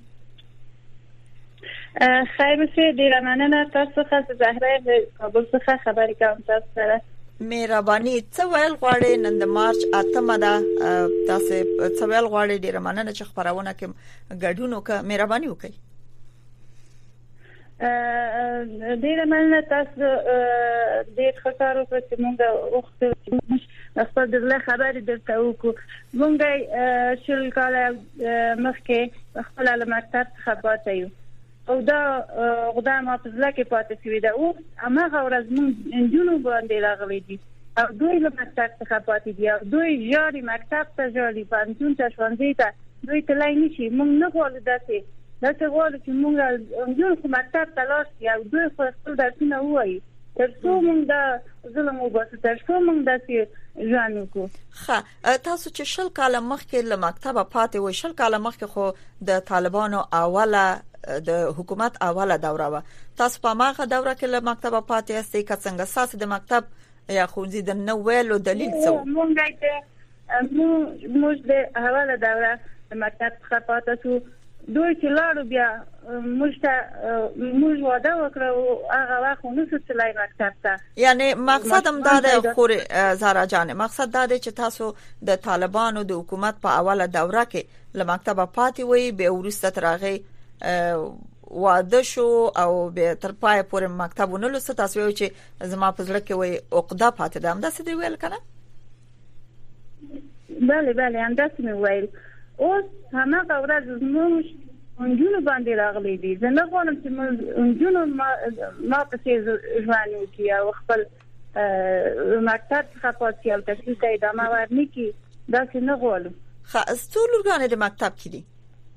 خیر بشه. ډیره مننه. تاسو څخه زهره کابل څخه خبرې کوم تاسو سره. مهرباني. څه ویل غواړئ؟ نن د مارچ اتمه ده، تاسو څه ویل غواړئ؟ ډیره مننه چې خبرونه کې ګډون وکړه. مهرباني وکړئ. ډیره مننه. تاسو ډیر ښه کار وکړ چې موږ وخت خپل دغه خبرې درته وکړو. موږ شل کاله مخکې خپل له مکتب څخه پاتې یو او دا خدای ما په ځل کې پاتې شوی دا او هغه ورځ موږ انجونو باندې راغلي دي او دوی له مکتب څخه پاتې دي او دوی ژاړي مکتب ته ژاړي، پانتون ته ښوونځي ته دوی تلای نشي. موږ نه غواړو داسې داسې غواړو چې موږ انجونو خو مکتب ته لاړ شي او دوی خپل درسونه ووایي ترڅو موږ د ظلم وباسو ترڅو موږ د ژوند وکړو. ښه تاسو چې شل کاله مخکې له مکتبه پاتې وای، شل کاله مخکې خو د طالبانو اوله د حکومت اوله دوره و، تاسو په ماغه دوره کې له مکتبه پاتې یاستئ که څنګه؟ ساس د مکتب یا ښوونځي د نو ویلو دلیل څه؟ موږ د موږ د اوله دوره د مکتب څخه پاتې شو. دوی چې لاړو بیا موږ ته موږ واده وکړو هغه وخت نو څه تلای مکتب ته. یعنی مقصد هم دا دی خوري زهرا جان، مقصد دا دی چې تاسو د طالبانو د حکومت په اوله دوره کې له مکتبه پاتې وای، به ورسته ترغه واده شو او به تر پای پورې مکتب ونه لوست. تاسو وایئ چې زما په زړه کې وای عقده پاتې ده، هم دا څه دی ویل کنه؟ بله بله هم دا څه ویل. اوس هماغه ورځ موږ انجونو باندې راغلي دي. زه نه غواړم چې موږ انجونو ما پسې ژوند وکړي او خپل مکتب څخه پاتې او تحصیل ته ادامه ورنه کړي، داسې نه غواړم. ښه څو لورګانې د مکتب کې دي؟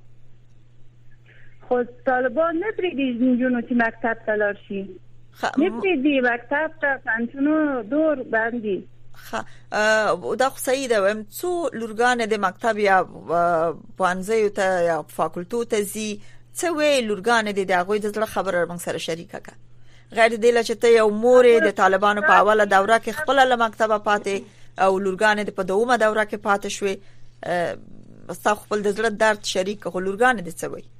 خو طالبان نه پرېږدي انجونو چې مکتب ته لاړ شي، نه پرېږدي مکتب ته پنځونو دور باندې. دا خو صحیح ده. ویم څو لورګانې د مکتب یا پوهنځیو ته یا فاکولټو ته ځي، څه وی لورګانې دي د هغوی د زړه خبره موږ سره شریکه کړه، غیر دې لا چې ته یو مورې د طالبانو په اوله دوره کې خپل له مکتبه پاتې او لورګانې په دومره دوره کې پاتې شوې، تاسو خپل د زړه درد شریک خو لورګانې دي څه وی؟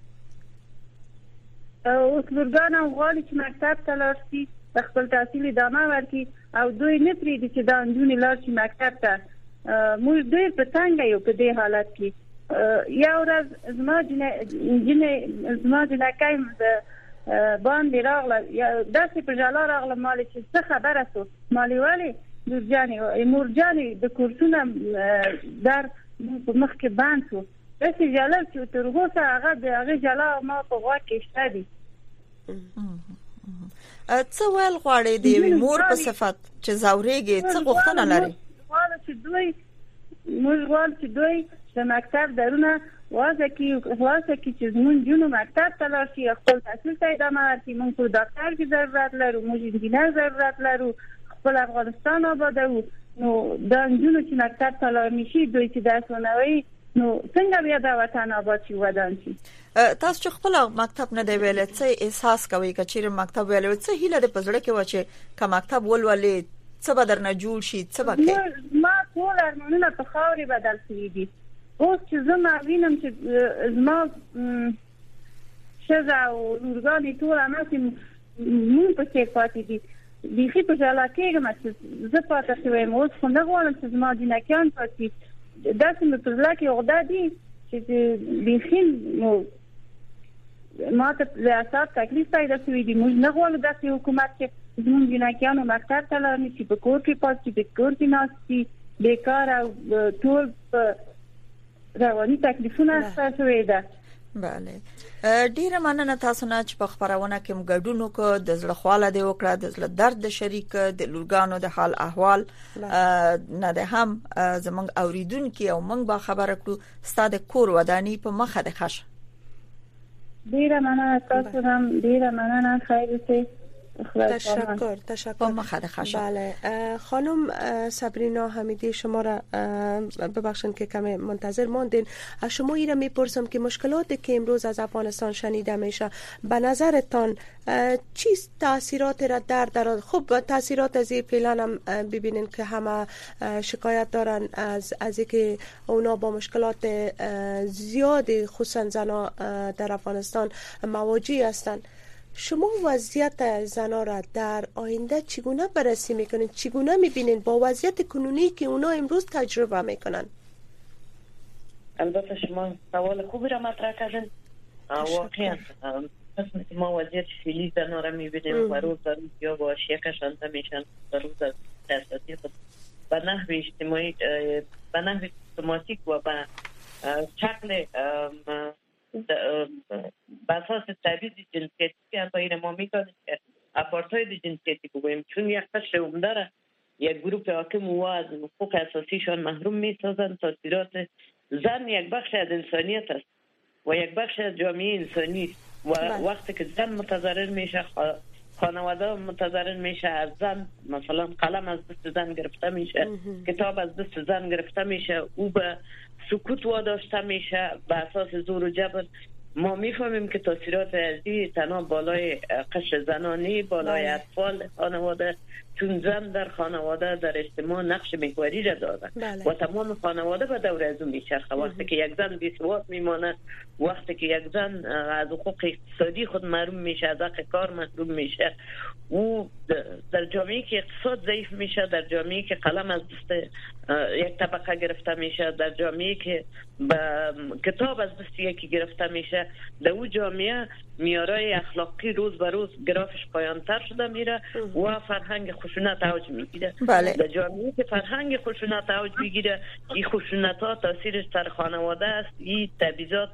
او لورګانې غواړي چې مکتب ته لاړ شي، خپل تحصیل ادامه ورکړي او دوی نه پرېږدي چې دا نجونې لاړ شي مکتب ته. موږ ډېر په تنګه یو په دې حالت کې. یو ورځ زما جنې زما جنکۍ باندې راغله، داسې په ژړا راغله مالې چې څه خبره شو. مالې ولې لورجانې مورجانې د کورسونه در په مخ کې بند شو، داسې ژړل چې تر اوسه هغه د هغې ژړا ما په غوږ کې شته دي. څه ویل غواړي د یوې مور په صفت چې زاورېږي، څه غوښتنه لري؟ غواړي چې دوی موږ غواړو چې دوی د مکتب درونه وازه کې خلاصه کې چې زموږ جنو مکتب ته لاړ شي، خپل تحصیل ته ادامه ورکړي. موږ په ډاکټر کې ضرورت لرو، موږ انجینر ضرورت لرو، خپل افغانستان آبادوو. نو دا جنو چې مکتب ته لاړ نشي، دوی چې درس ونه وایي، نو څنګه بیا د وطن آباد شي ودان شي؟ تاسو چې خپل مکتب نه دی ویل، څه احساس کوي که چیرې مکتب ویل، څه هیله د پزړه کې و چې که مکتب ولولې څه به درنه جوړ شي، څه به کوي؟ ما ټول ارمانونه په خاورې بدل شوي دي. اوس چې زه ما وینم چې زما ښځه او لورګانې ټول هماسې مونږ پسې پاتې دي. بیخي په ژړا کېږم چې زه پاتې شوې یم. اوس خو نه غواړم چې زما جینکیان پاتې، داسې مې په زړه کې عقده دي چې بیخي ما ته د اعصاب تکلیف پیدا شوی دی. موږ نه غواړو داسې حکومت چې زموږ جینکیانو مکتب ته لاړ نشي، په کور کې پاتې په کور کې ناست دي، بیکار او ټول په رواني تکلیفونه اخته شوی ده. بله ډیره مننه تاسو نه چې په خبرونه کې مګډون وکړ، د زړه خواله دی وکړه، د زړه درد د شریک، د لورګانو د حال احوال نه ده هم زمونږ اوریدونکو او موږ به خبره کړو. ستاسو کور ودانی په مخه ده خشه. ډیره مننه تاسو هم ډیره مننه. خیر اوسئ. تشکر تشکر. بله خانم صبرینا حمیدی، شما را ببخشید که کمی منتظر ماندین. از شما ایره میپرسم که مشکلاتی که امروز از افغانستان شنیده میشه به نظرتان چیست تاثیرات را در در خب تاثیرات از فعلا هم ببینین که همه شکایت دارن از از اینکه اونا با مشکلات زیادی خصوصا زنا در افغانستان مواجه هستند. شما وضعیت زنان را در آینده چگونه بررسی میکنین؟ چگونه میبینین با وضعیت کنونی که اونا امروز تجربه میکنن؟ البته شما سوال خوبی را مطرح کردین. واقعا قسمت ما وضعیت فعلی زنان را میبینیم و روز در روز یا با اشیا کشانده میشن و روز از تحصیلاتی خود به نحو اجتماعی به نحو سیستماتیک و به شکل به اساس تبعیض جنسیتی که حتی این ما میکنیم که اپارتاید جنسیتی بگوییم، چون یک قشر عمده را یک گروه حاکم و از حقوق اساسیشان محروم میسازند. تاثیرات زن یک بخش از انسانیت است و یک بخش از جامعه انسانی و وقتی که زن متضرر میشه خانواده متضرر میشه، از زن مثلا قلم از دست زن گرفته میشه، کتاب از دست زن گرفته میشه، او به سکوت واداشته میشه به اساس زور و جبر. ما میفهمیم که تاثیرات ازی تنها بالای قشر زنانی، بالای اطفال خانواده، چون زن در خانواده در اجتماع نقش محوری را داره و تمام خانواده به دور از اون میچرخه. وقتی که یک زن بی‌ثبات میمانه، وقتی که یک زن از حقوق اقتصادی خود محروم میشه، از حق کار محروم میشه، او در جامعه که اقتصاد ضعیف میشه، در جامعه که قلم از دست یک طبقه گرفته میشه، در جامعه که کتاب از دست یکی گرفته میشه، در اون جامعه معیارهای اخلاقی روز به روز گرافش پایان‌تر شده میره و فرهنگ خشونت اوج میگیره. بله. در جامعه که فرهنگ خشونت اوج میگیره، این خشونت ها تاثیرش در خانواده است. این تبعیضات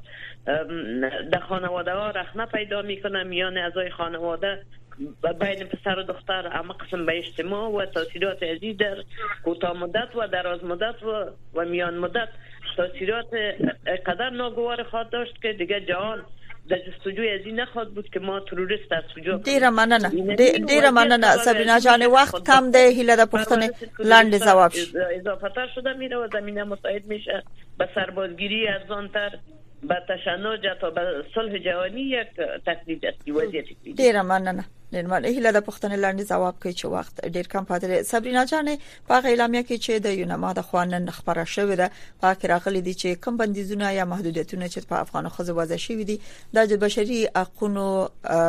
در خانواده ها رخنه پیدا میکنه، میان اعضای خانواده بین پسر و دختر، اما قسم به اجتماع و تاثیرات ازی در کوتاه مدت و دراز مدت و, و میان مدت تاثیرات قدر ناگوار خواهد داشت که دیگه جهان در جستجوی ازی نخواهد بود که ما تروریست از کجا. ډیره مننه ډیره مننه سبرینا جان، وخت کم ده، هیله د پښتنې لاندې جواب شي. اضافه تر شده میره و زمینه مساعد میشه به سربازگیری از آنتر به تشنج تا به صلح جهانی یک تهدید است وضعیتی. ډیره مننه ډیر مننه. هیله د پښتنې لاندې جواب کوي چې وخت ډیر کم پاتې. سبرینا جان، په اعلامیه کې چې د یونما د خوانن خبره شوې ده، په کې راغلي دي چې کم بندیزونه یا محدودیتونه چې په افغان خزو وضع شوي دي د بشري حقوقو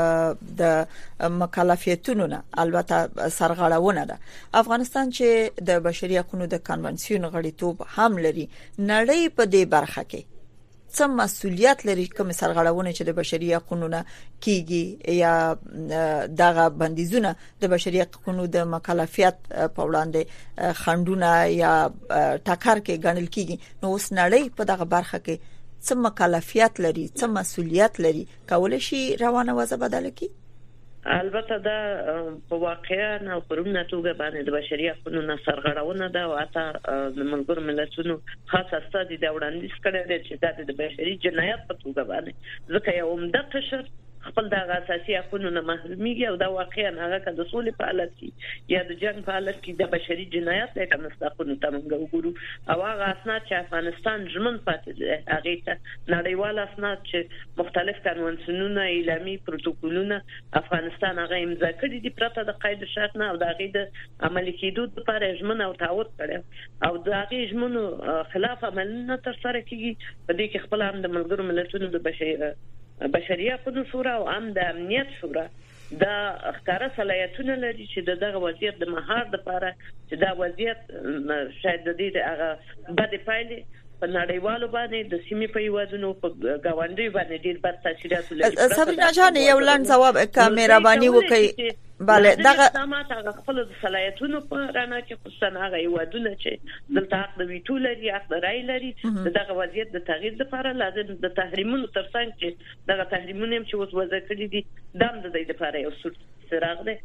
د مکلفیتونو نه البته سرغړونه ده. افغانستان چې د بشري حقوقو د کنونسیون غړیتوب هم لري، نړۍ په دې برخه کې څه مسؤلیت لري کوم سرغړونه چې د بشري حقوقو نه کیږي یا دغه بندیزونه د بشري حقوقو د مکلفیت په وړاندې خندونه یا ټاکر کې ګڼل کیږي، نو اوس نړۍ په دغه برخه کې څه مکلفیت لري، څه مسؤلیت لري، کولای شي روانه وضع بدل کړي؟ البته دا په واقعا او پرونه توګه باندې د بشري حقوقو نه سرغړونه ده او حتی د ملګرو ملتونو خاص استازي دا وړاندیز کړی دی چې دا د بشري جنایت په توګه باندې ځکه یو عمده قشر خپل د اساسي حقوقو نه محرومیږي او دا واقعا هغه که د سولې په حالت کې یا د جنگ په حالت کې د بشري جنایت له کنستاقونو ته موږ وګورو او هغه اسناد چې افغانستان ژمن پاتې دی هغه ته نړیوال اسناد چې مختلف قانونونه، اعلامی، پروتوکولونه افغانستان هغه امضا کړي دي پرته د قید شرط نه او د هغه د عملي کېدو لپاره ژمن او تعهد کړي او د هغه ژمنو خلاف عملونه تر سره کیږي. په دې کې خپل هم د ملګرو ملتونو د بشري بشري حقوقو شورا او هم د امنیت شورا دا ښکارا صلاحیتونه لري چې دغه وضعیت د مهار لپاره چې دا وضعیت شاید د دې هغه بد پایلې په نړیوالو باندې د سیمې په یوازونو په گاونډي باندې ډیر بد تاثیرات لري. سبرینا جان، یو لاند جواب کامیرابانی وکي. bale دغه سمات هغه خپل صلاحیتونو په رانه کې خصوصا هغه یوادونه چې دلته حق د ویټو لري، حق د رای لري، دغه وضعیت د تغییر لپاره لازم د تحریمونو ترڅنګ چې دغه تحریمونه هم چې اوس وضع کړی دي دم د دې لپاره یو څراغ دی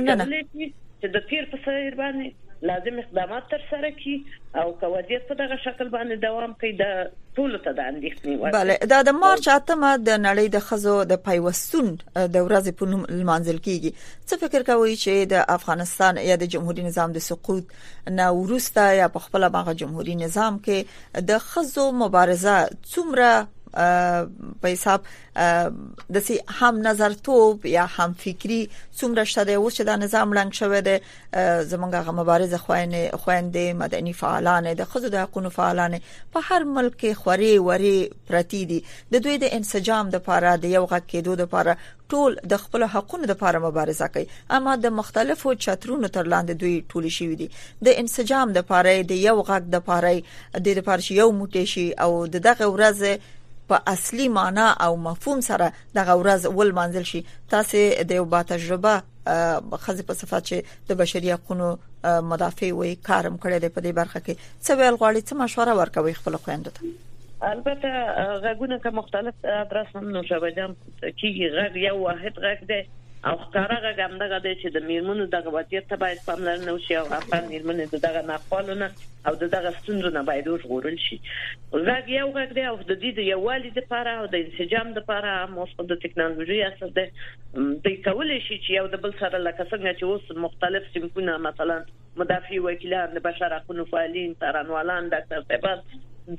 چې د تیر په سیر باندې لازم اقدامات تر سره کی او کوازیت په دغه شکل باندې دوام کوي د ټول ته د اندېښنې وایي. bale دا د مارچ اتمه د نړۍ د خزو د پیوستون د ورځې په نوم لمانځل کیږي. څه فکر کوي چې د افغانستان یا د جمهوریت نظام د سقوط نه ورسته یا په خپل باغ جمهوریت نظام کې د خزو مبارزه څومره په حساب د سي هم نظر توپ یا هم فکری څومره شته او چې دا نظام لنګ شوی دی زمونږه مبارزه خوینه خويندې مدني فعالان د خزو د حقوقو فعالان په هر ملک خوري وري پرتی دي د دوی د انسجام د لپاره د یو غږ کېدو د لپاره ټول د خپل حقوقو د لپاره مبارزه کوي، اما د مختلفو چترونو تر لاندې دوی ټول شي دي د انسجام د لپاره د یو غږ د لپاره د لپاره یو موټی شي او دغه ورځ په اصلي معنا او مفهوم سره دغه ورځ ول منځل شي. تاسو د یو با تجربه خزه په صفات چې د بشري حقوقو مدافع وي کارم کړی دی په دې برخه کې څه ویل غواړي، څه مشوره ورکوي خپل خويندو ته؟ البته غږونه که مختلف ادرس هم نو شبجام کیږي، غږ یو واحد غږ دی او ښکارا غم دغه د چې د میرمنو دغه وضعیت ته باید پاملرنه وشي او افغان میرمنې دغه ناخوالونه او دغه ستونزو نه باید وژغورل شي. غږ یو غږ دی او د دې د یووالي لپاره او د انسجام لپاره موږ د ټکنالوژي اثر دی د کولای شي چې یو د بل سره لکه څنګه چې اوس مختلف سیمونه مثلا مدافع وکیلان د بشر حقوقو فعالین ترانوالان ډاکټر صاحبان د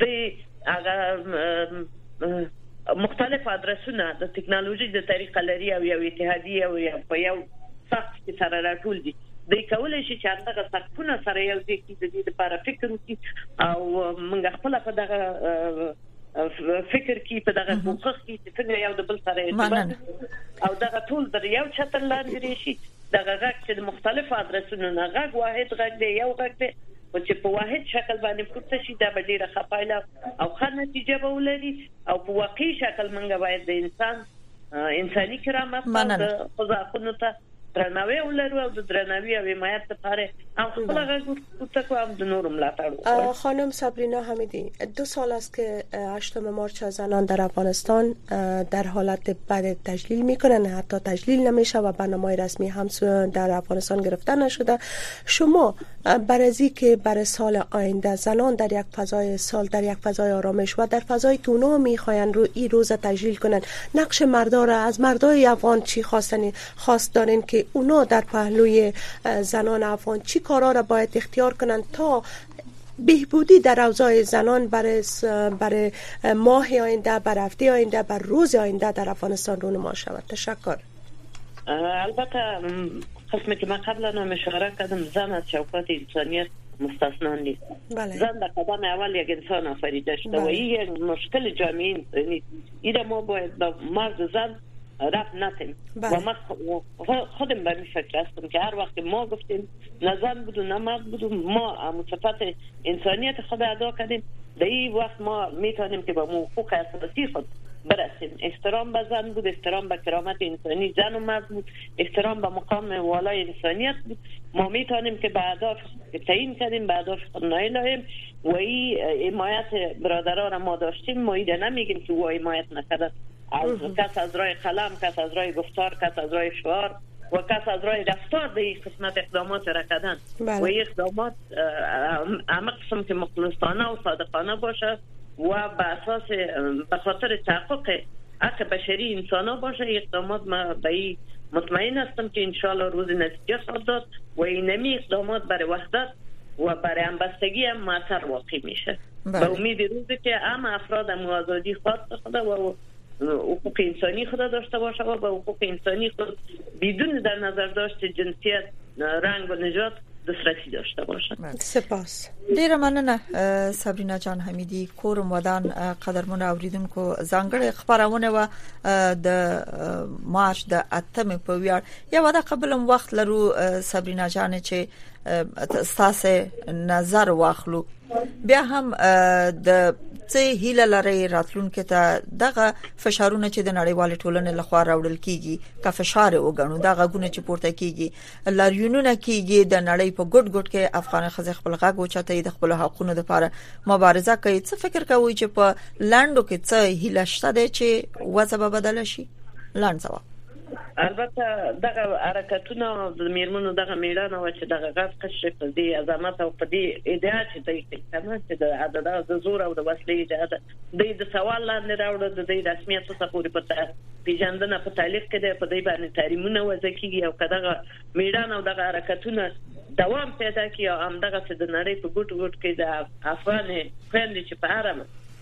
هغه مختلف ادرسونه د ټکنالوژي د طریقه لري او یو اتحادیه او په یو سخت کې سره راټول دي د کولای شي چې هغه سکونه سره یو ځای کې د دې لپاره فکر وکړي او موږ خپل په دغه فکر کې په دغه حقوق کې چې څنګه یو د بل سره ارتباط او دغه ټول د یو چتر لاندې شي دغه غږ چې د مختلف ادرسونو نه غږ واحد غږ دی یو غږ دی او چې په واحد شکل باندې پورته شي دا به ډیره خپایله او ښه نتیجه به ولري او په واقعي شکل موږ باید د انسان انساني کرامت او حقوقو ته درناوی ولرو او د درناوی او حمایت لپاره هم خپل غوښتنه کوم د نورم ملاتړ. خانم صبرینا حمیدی، دو سال است که هشتم مارچ زنان در افغانستان در حالت بد تجلیل میکنن، حتی تجلیل نمیشه و برنامه رسمی هم در افغانستان گرفته نشده. شما برای از که برای سال آینده زنان در یک فضای سال در یک فضای آرامش و در فضایی که اونا میخواین رو این روز تجلیل کنن نقش مردا را از مردای افغان چی خواستن خواست دارین که اونا در پهلوی زنان افغان چی کارا را باید اختیار کنن تا بهبودی در اوضاع زنان برای برای ماه آینده، برای هفته آینده، برای روز آینده در افغانستان رونما شود؟ تشکر. البته قسمی که من قبلا هم اشاره کردم زن از چوکات انسانیت مستثنا نیست. بله. زن در قدم اول یک انسان آفریده شده و این یک مشکل جامعه انسانی ایده ما باید با مرد زن رفت نتیم و من خودم به این فکر هستم که هر وقت ما گفتیم نه زن بود و نه مرد بود ما صفت انسانیت خود ادا کردیم در این وقت ما میتونیم که با حقوق اساسی خود برسیم. احترام به زن بود، احترام به کرامت انسانی زن و مرد بود، احترام به مقام والای انسانیت بود. ما میتونیم که به اهداف تعیین کردیم، به اهداف خود نایل هستیم و این حمایت برادران را ما داشتیم. ما ایده نمیگیم که او حمایت نکردن از کس از راه قلم، کس از راه گفتار، کس از راه شعار و کس از راه دفتر به این قسمت اقدامات را کردن و این اقدامات همه قسم که مخلصانه و صادقانه باشه و به اساس به خاطر تحقق حق بشری انسان ها باشه. اقدامات ما به این مطمئن هستم که انشالله روز نتیجه خواهد داد و اینمی اقدامات برای وحدت و برای همبستگی هم مؤثر واقع میشه. به امید روزی که همه افراد هم آزادی خواهد خدا و حقوق انسانی خود داشته باشه و به حقوق انسانی خود بدون در نظر داشت جنسیت، رنگ و نژاد دسترسی داشته باشه. سپاس. ډیره مننه صبرینا جان حمیدی. کورم ودان قدرمن اوریدونکو ځانګړي خبرونه و د مارچ د اتم په ویار یا ودا قبلم وخت لرو صبرینا جان چې تاسو نظر واخلو بیا هم د څه هیله لري راتلونکي ته دغه فشارونه چې د نړیوال ټولنې لخوا راوړل کیږي کا فشار وګڼو دغه غونه چې پورته کیږي لاریونونه کیږي د نړۍ په ګډ ګډ کې افغان خزې خپل غږ او چته د خپل حقوقو لپاره مبارزه کوي. څه فکر کوي چې په لاندو کې څه هیله شته چې وضع بدل شي؟ لاند ځواب. البته دغه حرکتونه د میرمنو دغه میړانه و چې دغه غاز قشر په دې عظمت او په دې ادعا چې دوی کوي چې د عدالت د زور او د وسلې ادعا د د سوال لاندې راوړل د دې رسمیت څخه پورې پته پیژندنه په تعلیق کې په دې باندې تحریمونه وځکیږي او کداغه میړانه او دغه حرکتونه دوام پیدا کوي او هم دغه د نړۍ په ګوټ ګوټ کې د افغان خويندې چې په هر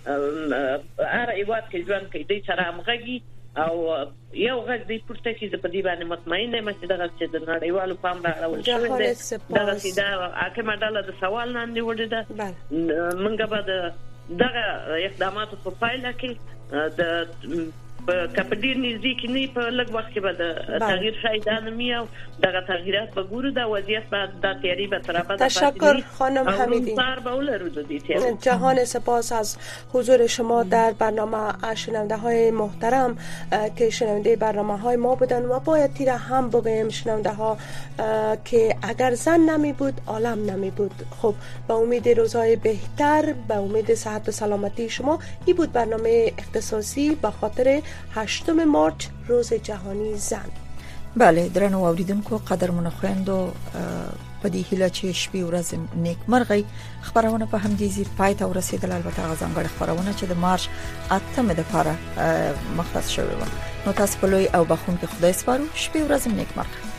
هر ایواد کې ژوند کوي د سره همغږي او یو غږ دی پورته کې په دې باندې مطمئن یم چې دغه چې د نړیوالو پام راغول شوی دی دغه چې دا حاکمه ډله د سوال نه نیولې ده. موږ به دغه اقداماتو په پایله کې د کپډیر نږدې کې نه په لږ وخت کې به د تغییر شایدانه میاو دغه تغییرات به ګورو د وضعیت بعد د تیاری به تر ابد. تشکر خانم حمیدی. جهان سپاس از حضور شما در برنامه. شنونده های محترم که شنونده برنامه های ما بودن و باید تیر هم بگیم شنونده ها که اگر زن نمی بود عالم نمی بود. خب با امید روزهای بهتر، با امید صحت و سلامتی شما. این بود برنامه اختصاصی به خاطر هشتم مارچ روز جهانی زن. بله درنو اوریدونکو قدر منخويندو په دې هیله چې شپې ورځ نیک مرغي خبرونه په همدې ځای پای ته ورسېدل. البته غزنګړ خبرونه چې د مارچ اتمه د لپاره مختص شوی و. نو تاسو په لوی او بخون کې خدای سپارو. شپې ورځ نیک مرغه.